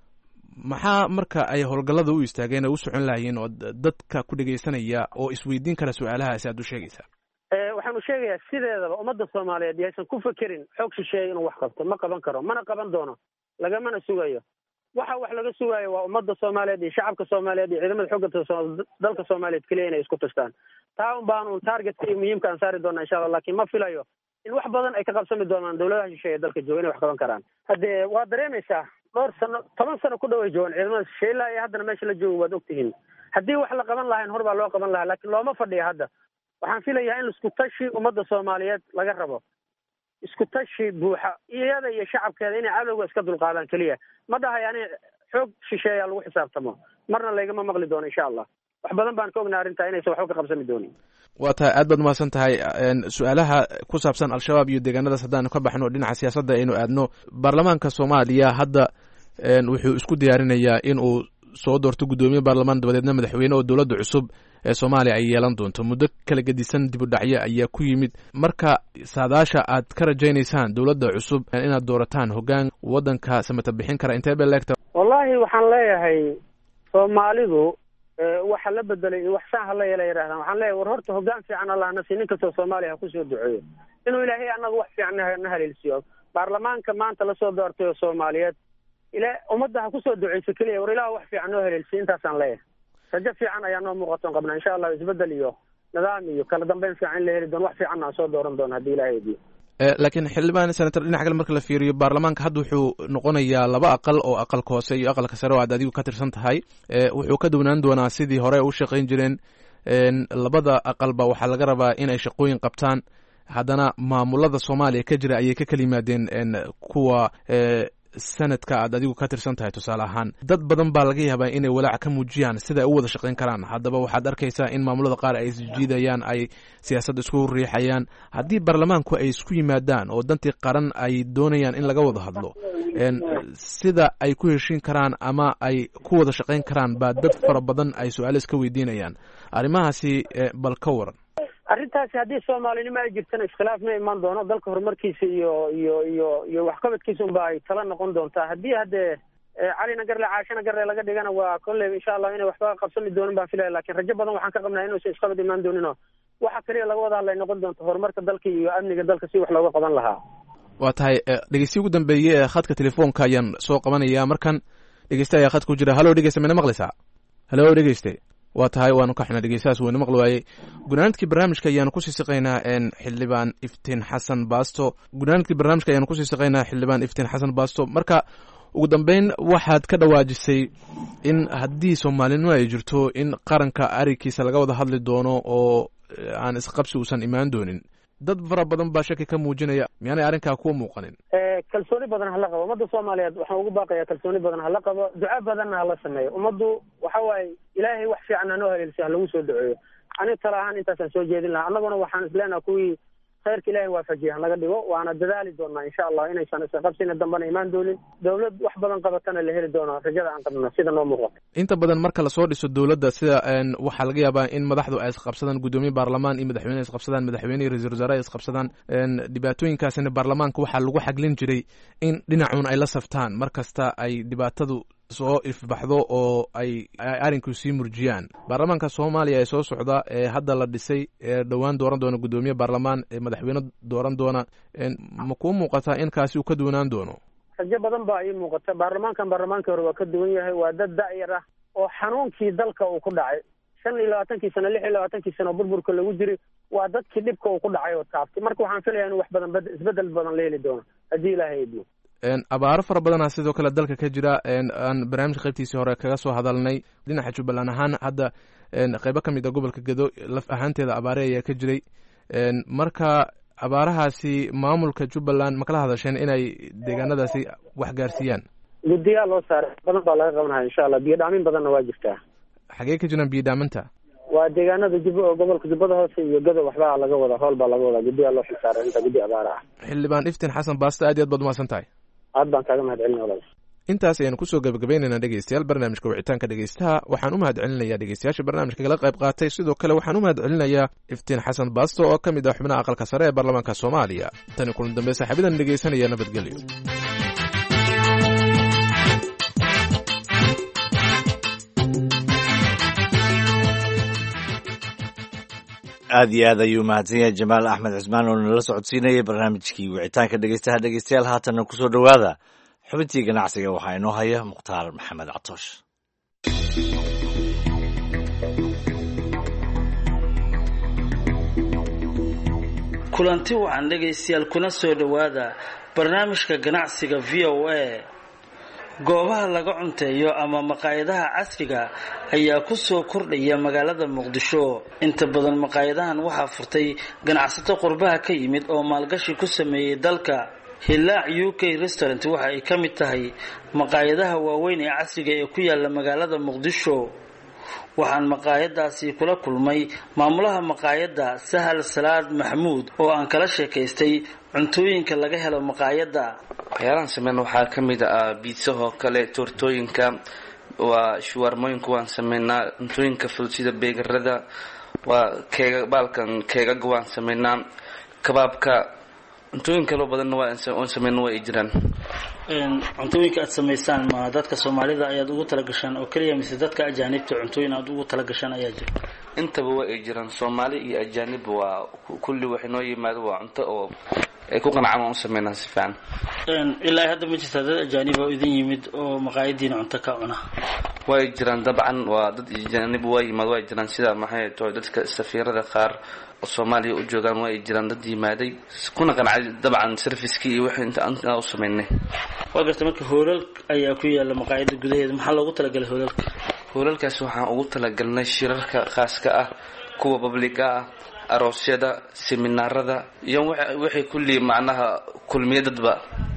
maxaa marka ay howlgallada u istaageen oo u socon lahayiin oo dadka ku dhegaysanaya oo isweydiin kara su-aalahaasi aad u sheegaysaa waxaanu sheegayaa sideedaba ummadda soomaaliyeed yaysan ku fekerin xoog shisheeye inuu wax qabto ma qaban karo mana qaban doono lagamana sugayo waxa wax laga sugayo waa ummadda soomaaliyeed iyo shacabka soomaaliyeed iyo ciidamada xooga dalka soomaaliyeed keliya inay isku tashtaan taa un baanu targetka iyo muhiimka aan saari doonaa insha allah laakiin ma filayo in wax badan ay ka qabsami doonaan dowladaha shisheeye dalka jooga inay wax qaban karaan haddee waa dareemaysaa dhowr sano toban sano ku dhaway joogan ciidamada shisheeye ilaa iyo haddana meesha la joogo waad ogtihiin haddii wax la qaban lahayn hor baa loo qaban lahaa laakiin looma fadhiya hadda waxaan filayaa in isku tashi ummadda soomaaliyeed laga rabo isku tashi buuxa iyada iyo shacabkeeda inay cadowga iska dulqaadaan keliya ma dhahay ani xoog shisheeyaa lagu xisaabtamo marna laygama maqli doono insha allah wax badan baan ka ognaa arrintaa inaysan waxba ka qabsami doonin waa tahay aad baad umahadsan tahay su-aalaha ku saabsan al-shabaab iyo deegaanadaas haddaanu ka baxno dhinaca siyaasadda aynu aadno baarlamaanka soomaaliya hadda wuxuu isku diyaarinayaa in uu soo doorto guddoomiye baarlamaan dabadeedna madaxweyne oo dowladda cusub ee soomaaliya ay yeelan doonto muddo kala gedisan dib u dhacyo ayaa ku yimid marka saadaasha aad ka rajaynaysaan dowladda cusub inaad doorataan hoggaan waddanka samata bixin kara intee bay leegta wallahi waxaan leeyahay soomaalidu waxa la bedelay iyo wax saan hala yeela yidhahdaan waxaan leeyahay war horta hoggaan fiican allah na sii nin kastoo soomaaliya ha kusoo duceeyo inuu ilaahay annaga wax fiican na haleelsiiyo baarlamaanka maanta lasoo doortay oo soomaaliyeed ila ummadda ha kusoo duceyso keliya war ilaah wax fiican noo haleelsiiyo intaasaan leeyahay rajo fiican ayaa noo muuqatoon qabnaa insha allah isbedel iyo nidaam iyo kala dambeyn fiican in la heli doono wax fiicanna aan soo dooran doono haddii ilahay ediyo laakiin xildhibaan senator dhinac kale marka la fiiriyo baarlamaanka hadda wuxuu noqonayaa laba aqal oo aqalka hoose iyo aqalka sare oo aad adigu ka tirsan tahay wuxuu ka duwnaan doonaa sidii hore u shaqayn jireen labada aqalba waxaa laga rabaa in ay shaqooyin qabtaan haddana maamulada soomaaliya ka jira ayay ka kala yimaadeen kuwa sanadka aad adigu ka tirsan tahay tusaale ahaan dad badan baa laga yaabaa inay walaac ka muujiyaan sida ay u wada shaqayn karaan haddaba waxaad arkaysaa in maamulada qaar ay isjiidayaan ay siyaasadda isku riixayaan haddii baarlamaanku ay isku yimaadaan oo dantii qaran ay doonayaan in laga wada hadlo sida ay ku heshiin karaan ama ay ku wada shaqayn karaan baa dad fara badan ay su-aalo iska weydiinayaan arrimahaasi bal ka waran arrintaasi haddii soomaalinimo ay jirtana iskhilaaf ma imaan doono dalka horumarkiisa iyo iyo iyo iyo waxqabadkiisa unba ay tala noqon doontaa haddii haddee calina garle caashana garle laga dhigana waa kolley insha allah inay waxba qabsami doonin baan filaya lakin rajo badan waxaan ka qabnaa inuusan isqabad imaan doonin oo waxa kaliya laga wada hadlay noqon doonto horumarka dalka iyo amniga dalka si wax looga qaban lahaa waa tahay dhegeystiyi ugu dambeeyey ee khadka telefoonka ayaan soo qabanaya markan dhegeyste ayaa khadka ku jira hallo dhegeyste mina maqlaysaa hallo dhegeyste waa tahay waanu ka xunaa dhegeystahaas wayna maqli waayey gunaanadkii barnaamijka ayaanu kusii siqaynaa xildhibaan iftiin xasan baasto gunaanadkii barnaamijka ayaanu kusii siqaynaa xildhibaan iftiin xasan baasto marka ugu dambeyn waxaad ka dhawaajisay in haddii soomaalinimo ay jirto in qaranka arigiisa laga wada hadli doono oo aan isqabsi uusan imaan doonin dad fara badan baa shaki ka muujinaya miyaanay arrinkaa kuwa muuqanin kalsooni badan hala qabo ummadda soomaaliyeed waxaan ugu baaqayaa kalsooni badan hala qabo duca badanna hala sameeyo ummaddu waxa waaye ilaahay wax fiican hanoo haleelsi ha lagu soo duceeyo aniga tala ahaan intaasaan soo jeedin lahaa annaguna waxaan isleenaha kuwii khayrka ilaahay waafajiya hanaga dhigo waana dadaali doonaa insha allah inaysan isqabsina dambana imaan doonin dawlad wax badan qabatana la heli doono rajada aan qabno sida noo muuqato inta badan marka lasoo dhiso dowladda sida waxaa laga yaabaa in madaxdu ay isqabsadaan guddoomiye baarlamaan iyo madaxweyne isqabsadaan madaxweyne iyo ra-iisul wasaare ay isqabsadaan dhibaatooyinkaasina baarlamaanka waxaa lagu xaglin jiray in dhinacuun ay la saftaan mar kasta ay dhibaatadu soo ifbaxdo oo ay arrinku sii murjiyaan baarlamaanka soomaaliya ee soo socda ee hadda la dhisay ee dhowaan dooran doona guddoomiye baarlamaan ee madaxweyne dooran doona ma kuu muuqataa in kaasi uu ka duwanaan doono rajo badan baa ii muuqata baarlamaankan baarlamaankii hore waa ka duwan yahay waa dad da-yar ah oo xanuunkii dalka uu ku dhacay shan iyo labaatankii sano lix iyo labaatankii sano burburka lagu jiray waa dadkii dhibka uu ku dhacay oo taaftay marka waxaan filaya in wax badan isbedel badan la heli doono haddii ilaahay idmo abaaro fara badana sidoo kale dalka ka jira aan barnaamijka qaybtiisii hore kaga soo hadalnay dhinaca jubbaland ahaan hadda qeybo ka mid a gobolka gedo laf ahaanteeda abaare ayaa ka jiray marka abaarahaasi maamulka jubbaland ma kala hadasheen inay deegaanadaasi wax gaarsiiyaan guddiyaa loo saaray badan baa laga qabanaya insha allah biyo dhaamin badanna waa jirtaa xagee ka jiraan biyo dhaaminta waa deegaanada jub gobolka jubbada hoose iyo gado waxbaa laga wada howl baa laga wadaa guddiyaa loo xilsaaray inta guddi abaara ah xildhibaan iftiin xasan baasto aad iyo aad baad umahadsan tahay aad baan kaaga mahad celina walaal intaas ayaanu kusoo gabagabaynaynaa dhegeystayaal barnaamijka wicitaanka dhegeystaha waxaan u mahad celinayaa dhegeystayaasha barnaamijka kala qayb qaatay sidoo kale waxaan u mahad celinayaa iftiin xasan baasto oo ka mid ah xubnaha aqalka sare ee baarlamaanka soomaaliya tani kulan dambe saaxiibadan dhegeysanaya nabadgelyo aad iyo aad ayuu mahadsan yahay jamaal axmed cismaan oo nala socodsiinayay barnaamijkii wicitaanka dhegeystaha dhegeystayaal haatanna kusoo dhowaada xubintii ganacsiga waxaa inoo haya mukhtaar maxamed catoosh kulanti wacan dhegaystayaal kuna soo dhowaada barnaamijka ganacsiga v o a goobaha laga cunteeyo ama maqaayadaha casriga ayaa ku soo kordhaya magaalada muqdisho inta badan maqaayadahan waxaa furtay ganacsato qurbaha ka yimid oo maalgashi ku sameeyey dalka hilaac u k restaurant waxa ay ka mid tahay maqaayadaha waaweyn ee casriga ee ku yaala magaalada muqdisho waxaan maqaayadaasi kula kulmay maamulaha maqaayadda sahal salaad maxmuud oo aan kala sheekaystay cuntooyinka laga helo maqaayadda waxyaalahan sameyn waxaa ka mid ah biitsahoo kale toortooyinka waa shuwarmooyinka waan sameynaa cuntooyinka fudud sida beegarada waa keega baalkan keegaga waan sameynaa kabaabka cuntooyin kaloo badanna waan sameyna waa ay jiraan cuntooyinka aad samaysaan ma dadka soomaalida ayaad ugu talagashaan oo keliya mise dadka ajaanibta cuntooyin aad ugu talagashaan ayaa jira intaba waa ay jiraan soomaali iyo ajaanib waa kulli wax inoo yimaado waa cunto oo ay ku qanacaan waan u sameynaa si fiican ilaa hadda ma jirtaa dad ajaanib oo idin yimid oo maqaayadiina cunto ka cuna way jiraan dabcan waa dad ajaanib waa yimaad waa jiraan sida maxay tahay dadka safiirada qaar oo Soomaaliya u joogaan waa jiraan dad yimaaday kuna qancay dabcan service-kii iyo wixii inta aan u sameynay waa garta marka hoolal ayaa ku yaala maqaayada gudaheeda maxaa loogu talagalay hoolalka hoolalkaas waxaan ugu talagalnay shirarka khaaska ah kuwa public ah aroosyada seminaarada iyo wixii kulli macnaha kulmiyadadba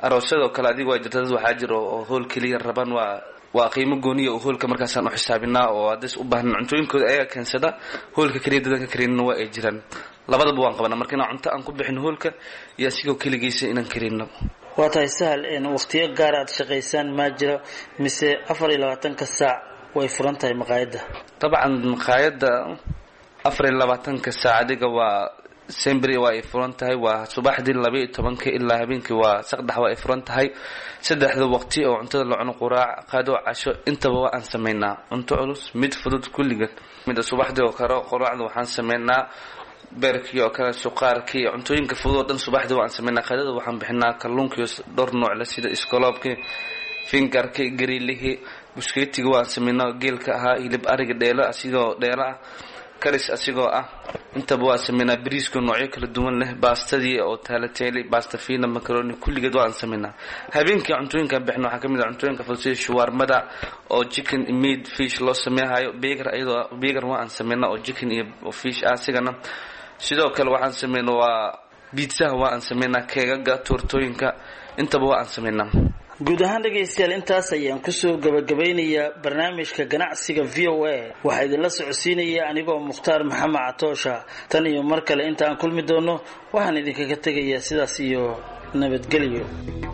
aroosyadoo kale adiga waa jirta dad waxaa jira oo hool keliya raban waa waa qiimo gooniya oo hoolka markaasaan u xisaabinaa oo haddis u baahan cuntooyinkooda ayaga keensada hoolka keliya dadanka karinina waa ay jiraan labadaba waan qabanaa marka inaan cunto aan ku bixin hoolka iyo asigoo keligiisa inaan karino waa tahay sahal waqtiyo gaar aad shaqaysaan ma jiro mise afar iyo labaatanka saac way furan tahay maqaayadda dabcan maqaayadda afar iyo labaatanka saac adiga waa sembri waa ay furan tahay waa subaxdii laba iyo tobanka ilaa habeenkii waa saqdax waa ay furan tahay saddexda waqti oo cuntada la cuno quraac qaado casho intaba waa aan sameynaa cunto culus mid fudud kulliga mida subaxdii oo kale quraacda waxaan sameynaa beerkii oo kale suqaarkii cuntooyinka fudud oo dhan subaxdii waan sameynaa qadada waxaan bixinaa kalluunkii dhowr nooc la sida iskoloobkii fingarkii gariilihii busketiga waan sameynaa geelka ahaa hilib ariga dheelo asigoo dheelo ah karis asigoo ah intaba waa sameynaa bariiska noocyo kala duwan leh baastadii oo taalateeli baasta fina macaroni kulligeed waan sameynaa habeenkii cuntooyinka bixin waxaa kamid ah cuntooyinka fudud sida shawarmada oo chicken meat fish loo sameeyayo beegar ayadoo beegar waan sameynaa oo chicken iyo fish ah sigana sidoo kale waxaan sameynaa waa pizza waan sameynaa keegaga tortooyinka intaba waan sameynaa guud ahaan dhegaystayaal intaas ayaan kusoo gabagabeynayaa barnaamijka ganacsiga v o a waxaa idinla socodsiinaya anigoo mukhtaar maxamed catoosha tan iyo mar kale inta aan kulmi doono waxaan idinkaga tegayaa sidaas iyo nabadgelyo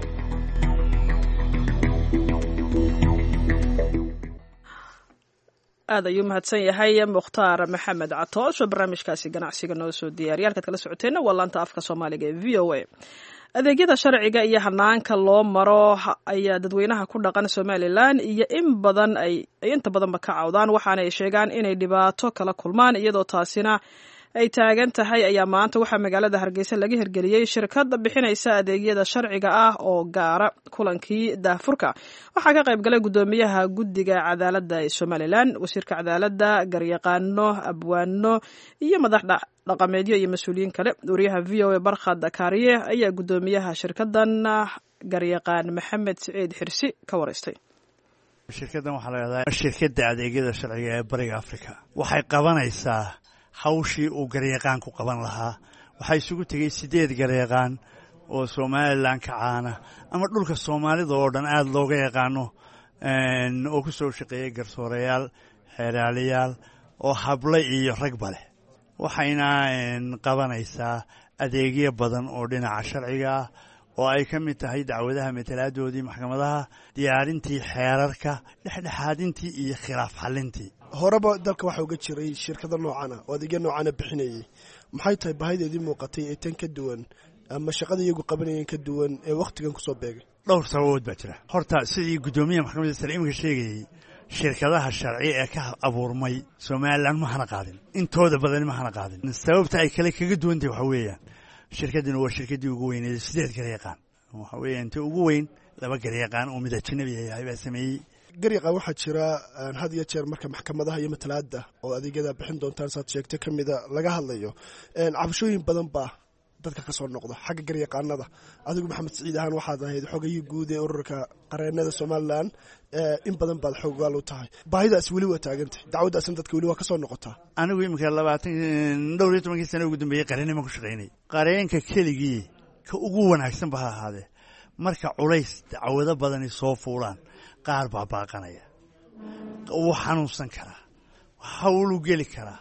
aad ayuu mahadsan yahay mukhtaar maxamed catoosh oo barnaamijkaasi ganacsiga noo soo diyaariya halkaad kala socoteenna waa laanta afka soomaaliga ee v o a adeegyada sharciga iyo hanaanka loo maro ayaa dadweynaha ku dhaqan somalilan iyo in badan ay inta badanba ka cawdaan waxaana ay sheegaan inay dhibaato kala kulmaan iyadoo taasina ay taagan tahay ayaa maanta waxaa magaalada hargeysa laga hirgeliyey shirkad bixinaysa adeegyada sharciga ah oo gaara kulankii daahfurka waxaa ka qayb galay gudoomiyaha guddiga cadaaladda ee somalilan wasiirka cadaaladda garyaqaano abwaano iyo madax dhaqameedyo iyo mas-uuliyiin kale wariyaha v o a barkhad kaariye ayaa gudoomiyaha shirkadan garyaqaan maxamed siciid xirsi ka wareystay shirkadan waxaa la yidhahdaa shirkadda adeegyada sharciga ee bariga afrika waxay qabanaysaa hawshii uu garyaqaan ku qaban lahaa waxaa isugu tegey siddeed garyaqaan oo somalilan ka caana ama dhulka soomaalida oo dhan aada looga yaqaano oo ku soo shaqeeyey garsoorayaal xeeraalayaal oo hable iyo ragba leh waxayna qabanaysaa adeegyo badan oo dhinaca sharciga ah oo ay ka mid tahay dacwadaha matalaadoodii maxkamadaha diyaarintii xeerarka dhexdhexaadintii iyo khilaaf xalintii horeba dalka waxaa uga jiray shirkada noocana oo adeegya noocana bixinayay maxay tahay bahideedii muuqatay ee tan ka duwan ama shaqada iyagu qabanayeen ka duwan ee wakhtigan kusoo beegay dhowr sababood baa jira horta sidii guddoomiyaha maxkamadda sare iminka sheegayey shirkadaha sharci ee ka abuurmay somalilan ma hana qaadin intooda badani ma hana qaadin sababta ay kale kaga duwantahay waxaa weeyaan shirkaddina waa shirkaddii ugu weyneed sideed garyaqaan waxaa weeya inta ugu weyn laba garyaqaan oo mid ajnabi yahay baa sameeyey garyaqaan waxaa jira had iyo jeer marka maxkamadaha iyo matalaada oo adeegyada bixin doontaan saad sheegtay ka mida laga hadlayo cabashooyin badan baa dadka ka soo noqda xagga garyaqaanada adigu maxamed siciid ahaan waxaad ahayd xogayii guud ee ururka qareenada somalilan in badan baad xoogaal u tahay baahidaas weli waa taagantay dacwaddaasna dadka weli waa ka soo noqotaa anigu iminka labaatan dhowr iyo tobankii sana ugu dambeeyey qareennima ku shaqaynay qareenka keligii ka ugu wanaagsan ba ha ahaadee marka culays dacwado badani soo fuulaan qaar baa baaqanaya wuu xanuunsan karaa hawluu geli karaa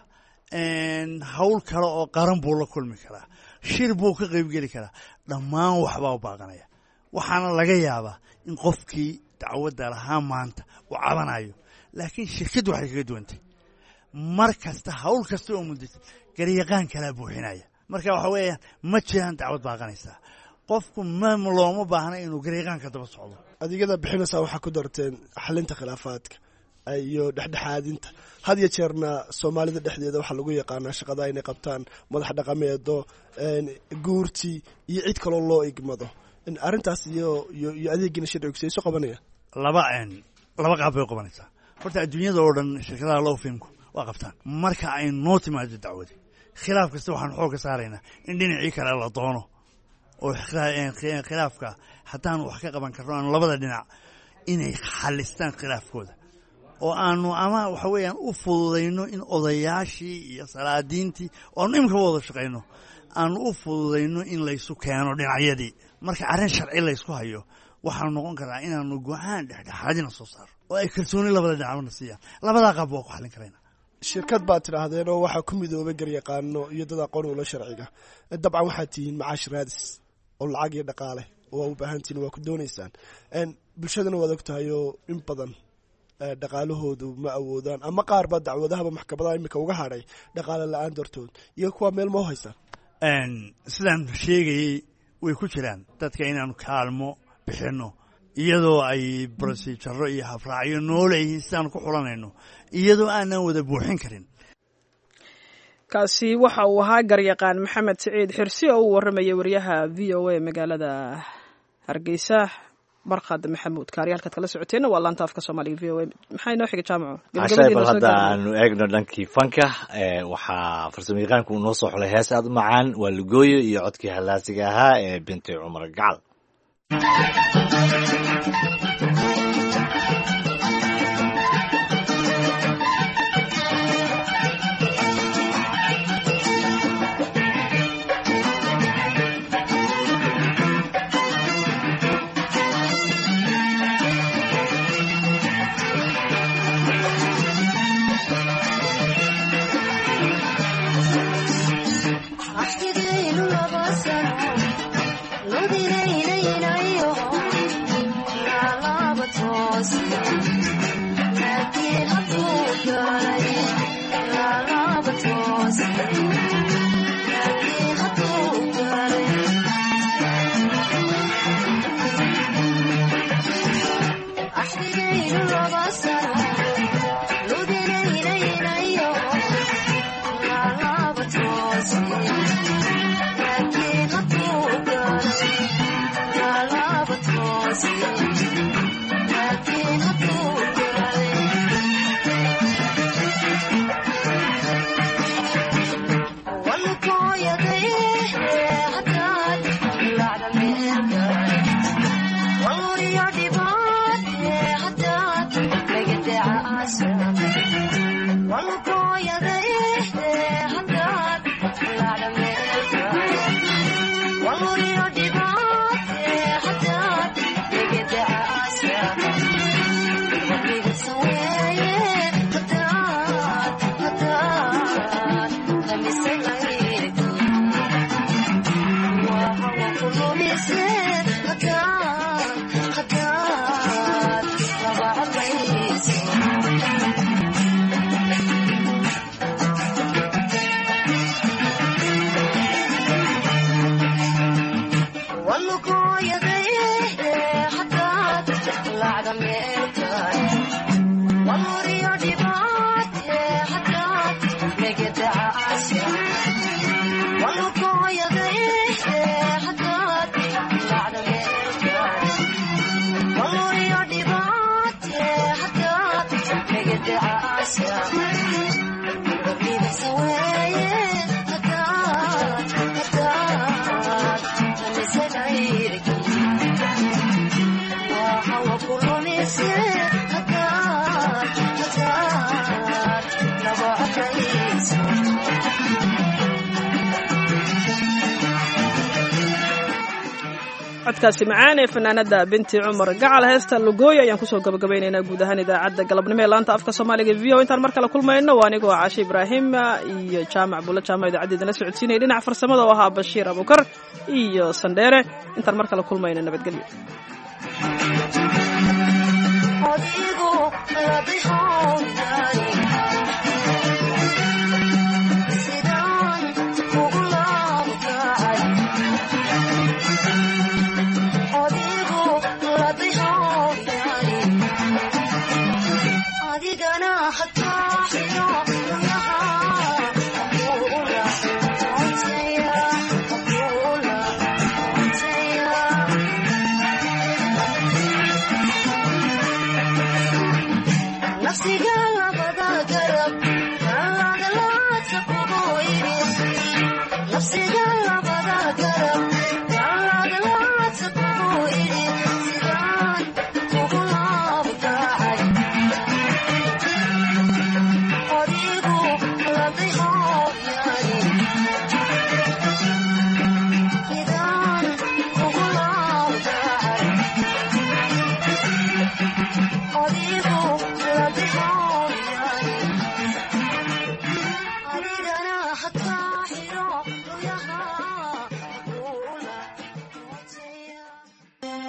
hawl kale oo qaran buu la kulmi karaa shir buu ka qaybgeli karaa dhammaan waxbaa u baaqanaya waxaana laga yaabaa in qofkii dacwadda lahaa maanta uu cabanayo laakiin shirkaddu waxay kaga duwantay mar kasta hawl kasta oo muddata garyaqaan kalaa buuxinaya marka waxa weeyaan ma jiraan dacwad baaqanaysaa qofku ma looma baahna inuu garyaqaanka daba socdo adeegyada bixinaysaa waxaa ku darteen xalinta khilaafaadka iyo dhexdhexaadinta had iyo jeerna soomaalida dhexdeeda waxaa lagu yaqaanaa shaqada inay qabtaan madax dhaqameedo guurti iyo cid kaloo loo igmado arrintaas iyo iyo adeegina sharcigu soo qabanaya laba laba qaab bay qabanaysaa horta adduunyada oo dhan shirkadaha law filmku waa qabtaan marka ay noo timaado dacwadi khilaaf kasta waxaan xoog ka saaraynaa in dhinacii kale la doono oo khilaafka haddaan wax ka qaban karno aan labada dhinac inay xalistaan khilaafkooda oo aanu ama waxa weeyaan u fududayno in odayaashii iyo salaadiintii oo aanu imika wada shaqayno aanu u fududayno in laysu keeno dhinacyadii marka arrin sharci laysku hayo waxaanu noqon karaa inaanu go-aan dhexdhexaadina soo saaro oo ay kalsooni labada dhinacbana siiyaan labadaa qaab waa ku xallin karayna shirkad baad tidhaahdeen oo waxaa ku midoobay garyaqaano iyo dad aqoon ula sharciga dabcan waxaad tihiin macaash raadis oo lacag iyo dhaqaale waa u baahantihiin waa ku doonaysaan bulshadana waad og tahay oo in badan dhaqaalahoodu ma awoodaan ama qaar baa dacwadahaba maxkamadaha imika uga hadhay dhaqaale la-aan dartood iyo kuwa meel ma haysaan sidaan sheegayey way ku jiraan dadka inaanu kaalmo bixinno iyadoo ay brosijaro iyo hafraacyo nooleyihiin sidaanu ku xulanayno iyadoo aanan wada buuxin karin kaasi waxa uu ahaa garyaqaan maxamed siciid xirsi oo u warramayay wariyaha v o a magaalada hargeysa barqad maxamuud kaariyaalkaad kala socoteenna waa laanta afka soomaaliga v o a maxaa inoo xiga jaamaco bal hadda aanu eegno dhankii fanka waxaa farsamo yaqaanku uu noo soo xulay hees aad u macaan waa lugooyo iyo codkii hallaasiga ahaa ee binti cumar gacal codkaasi macaan ee fanaanada binti cumar gacal heesta lugooyo ayaan kusoo gabagabaynaynaa guud ahaan idaacadda galabnimo ee laanta afka soomaaliga v o intaan mar kale kulmayno waa anigoo caashe ibraahim iyo jaamac bulla jaamac idaacaddeedana socodsiinaya dhinaca farsamada oo ahaa bashiir abukar iyo sandheere intaan mar kale kulmayno nabadgelyo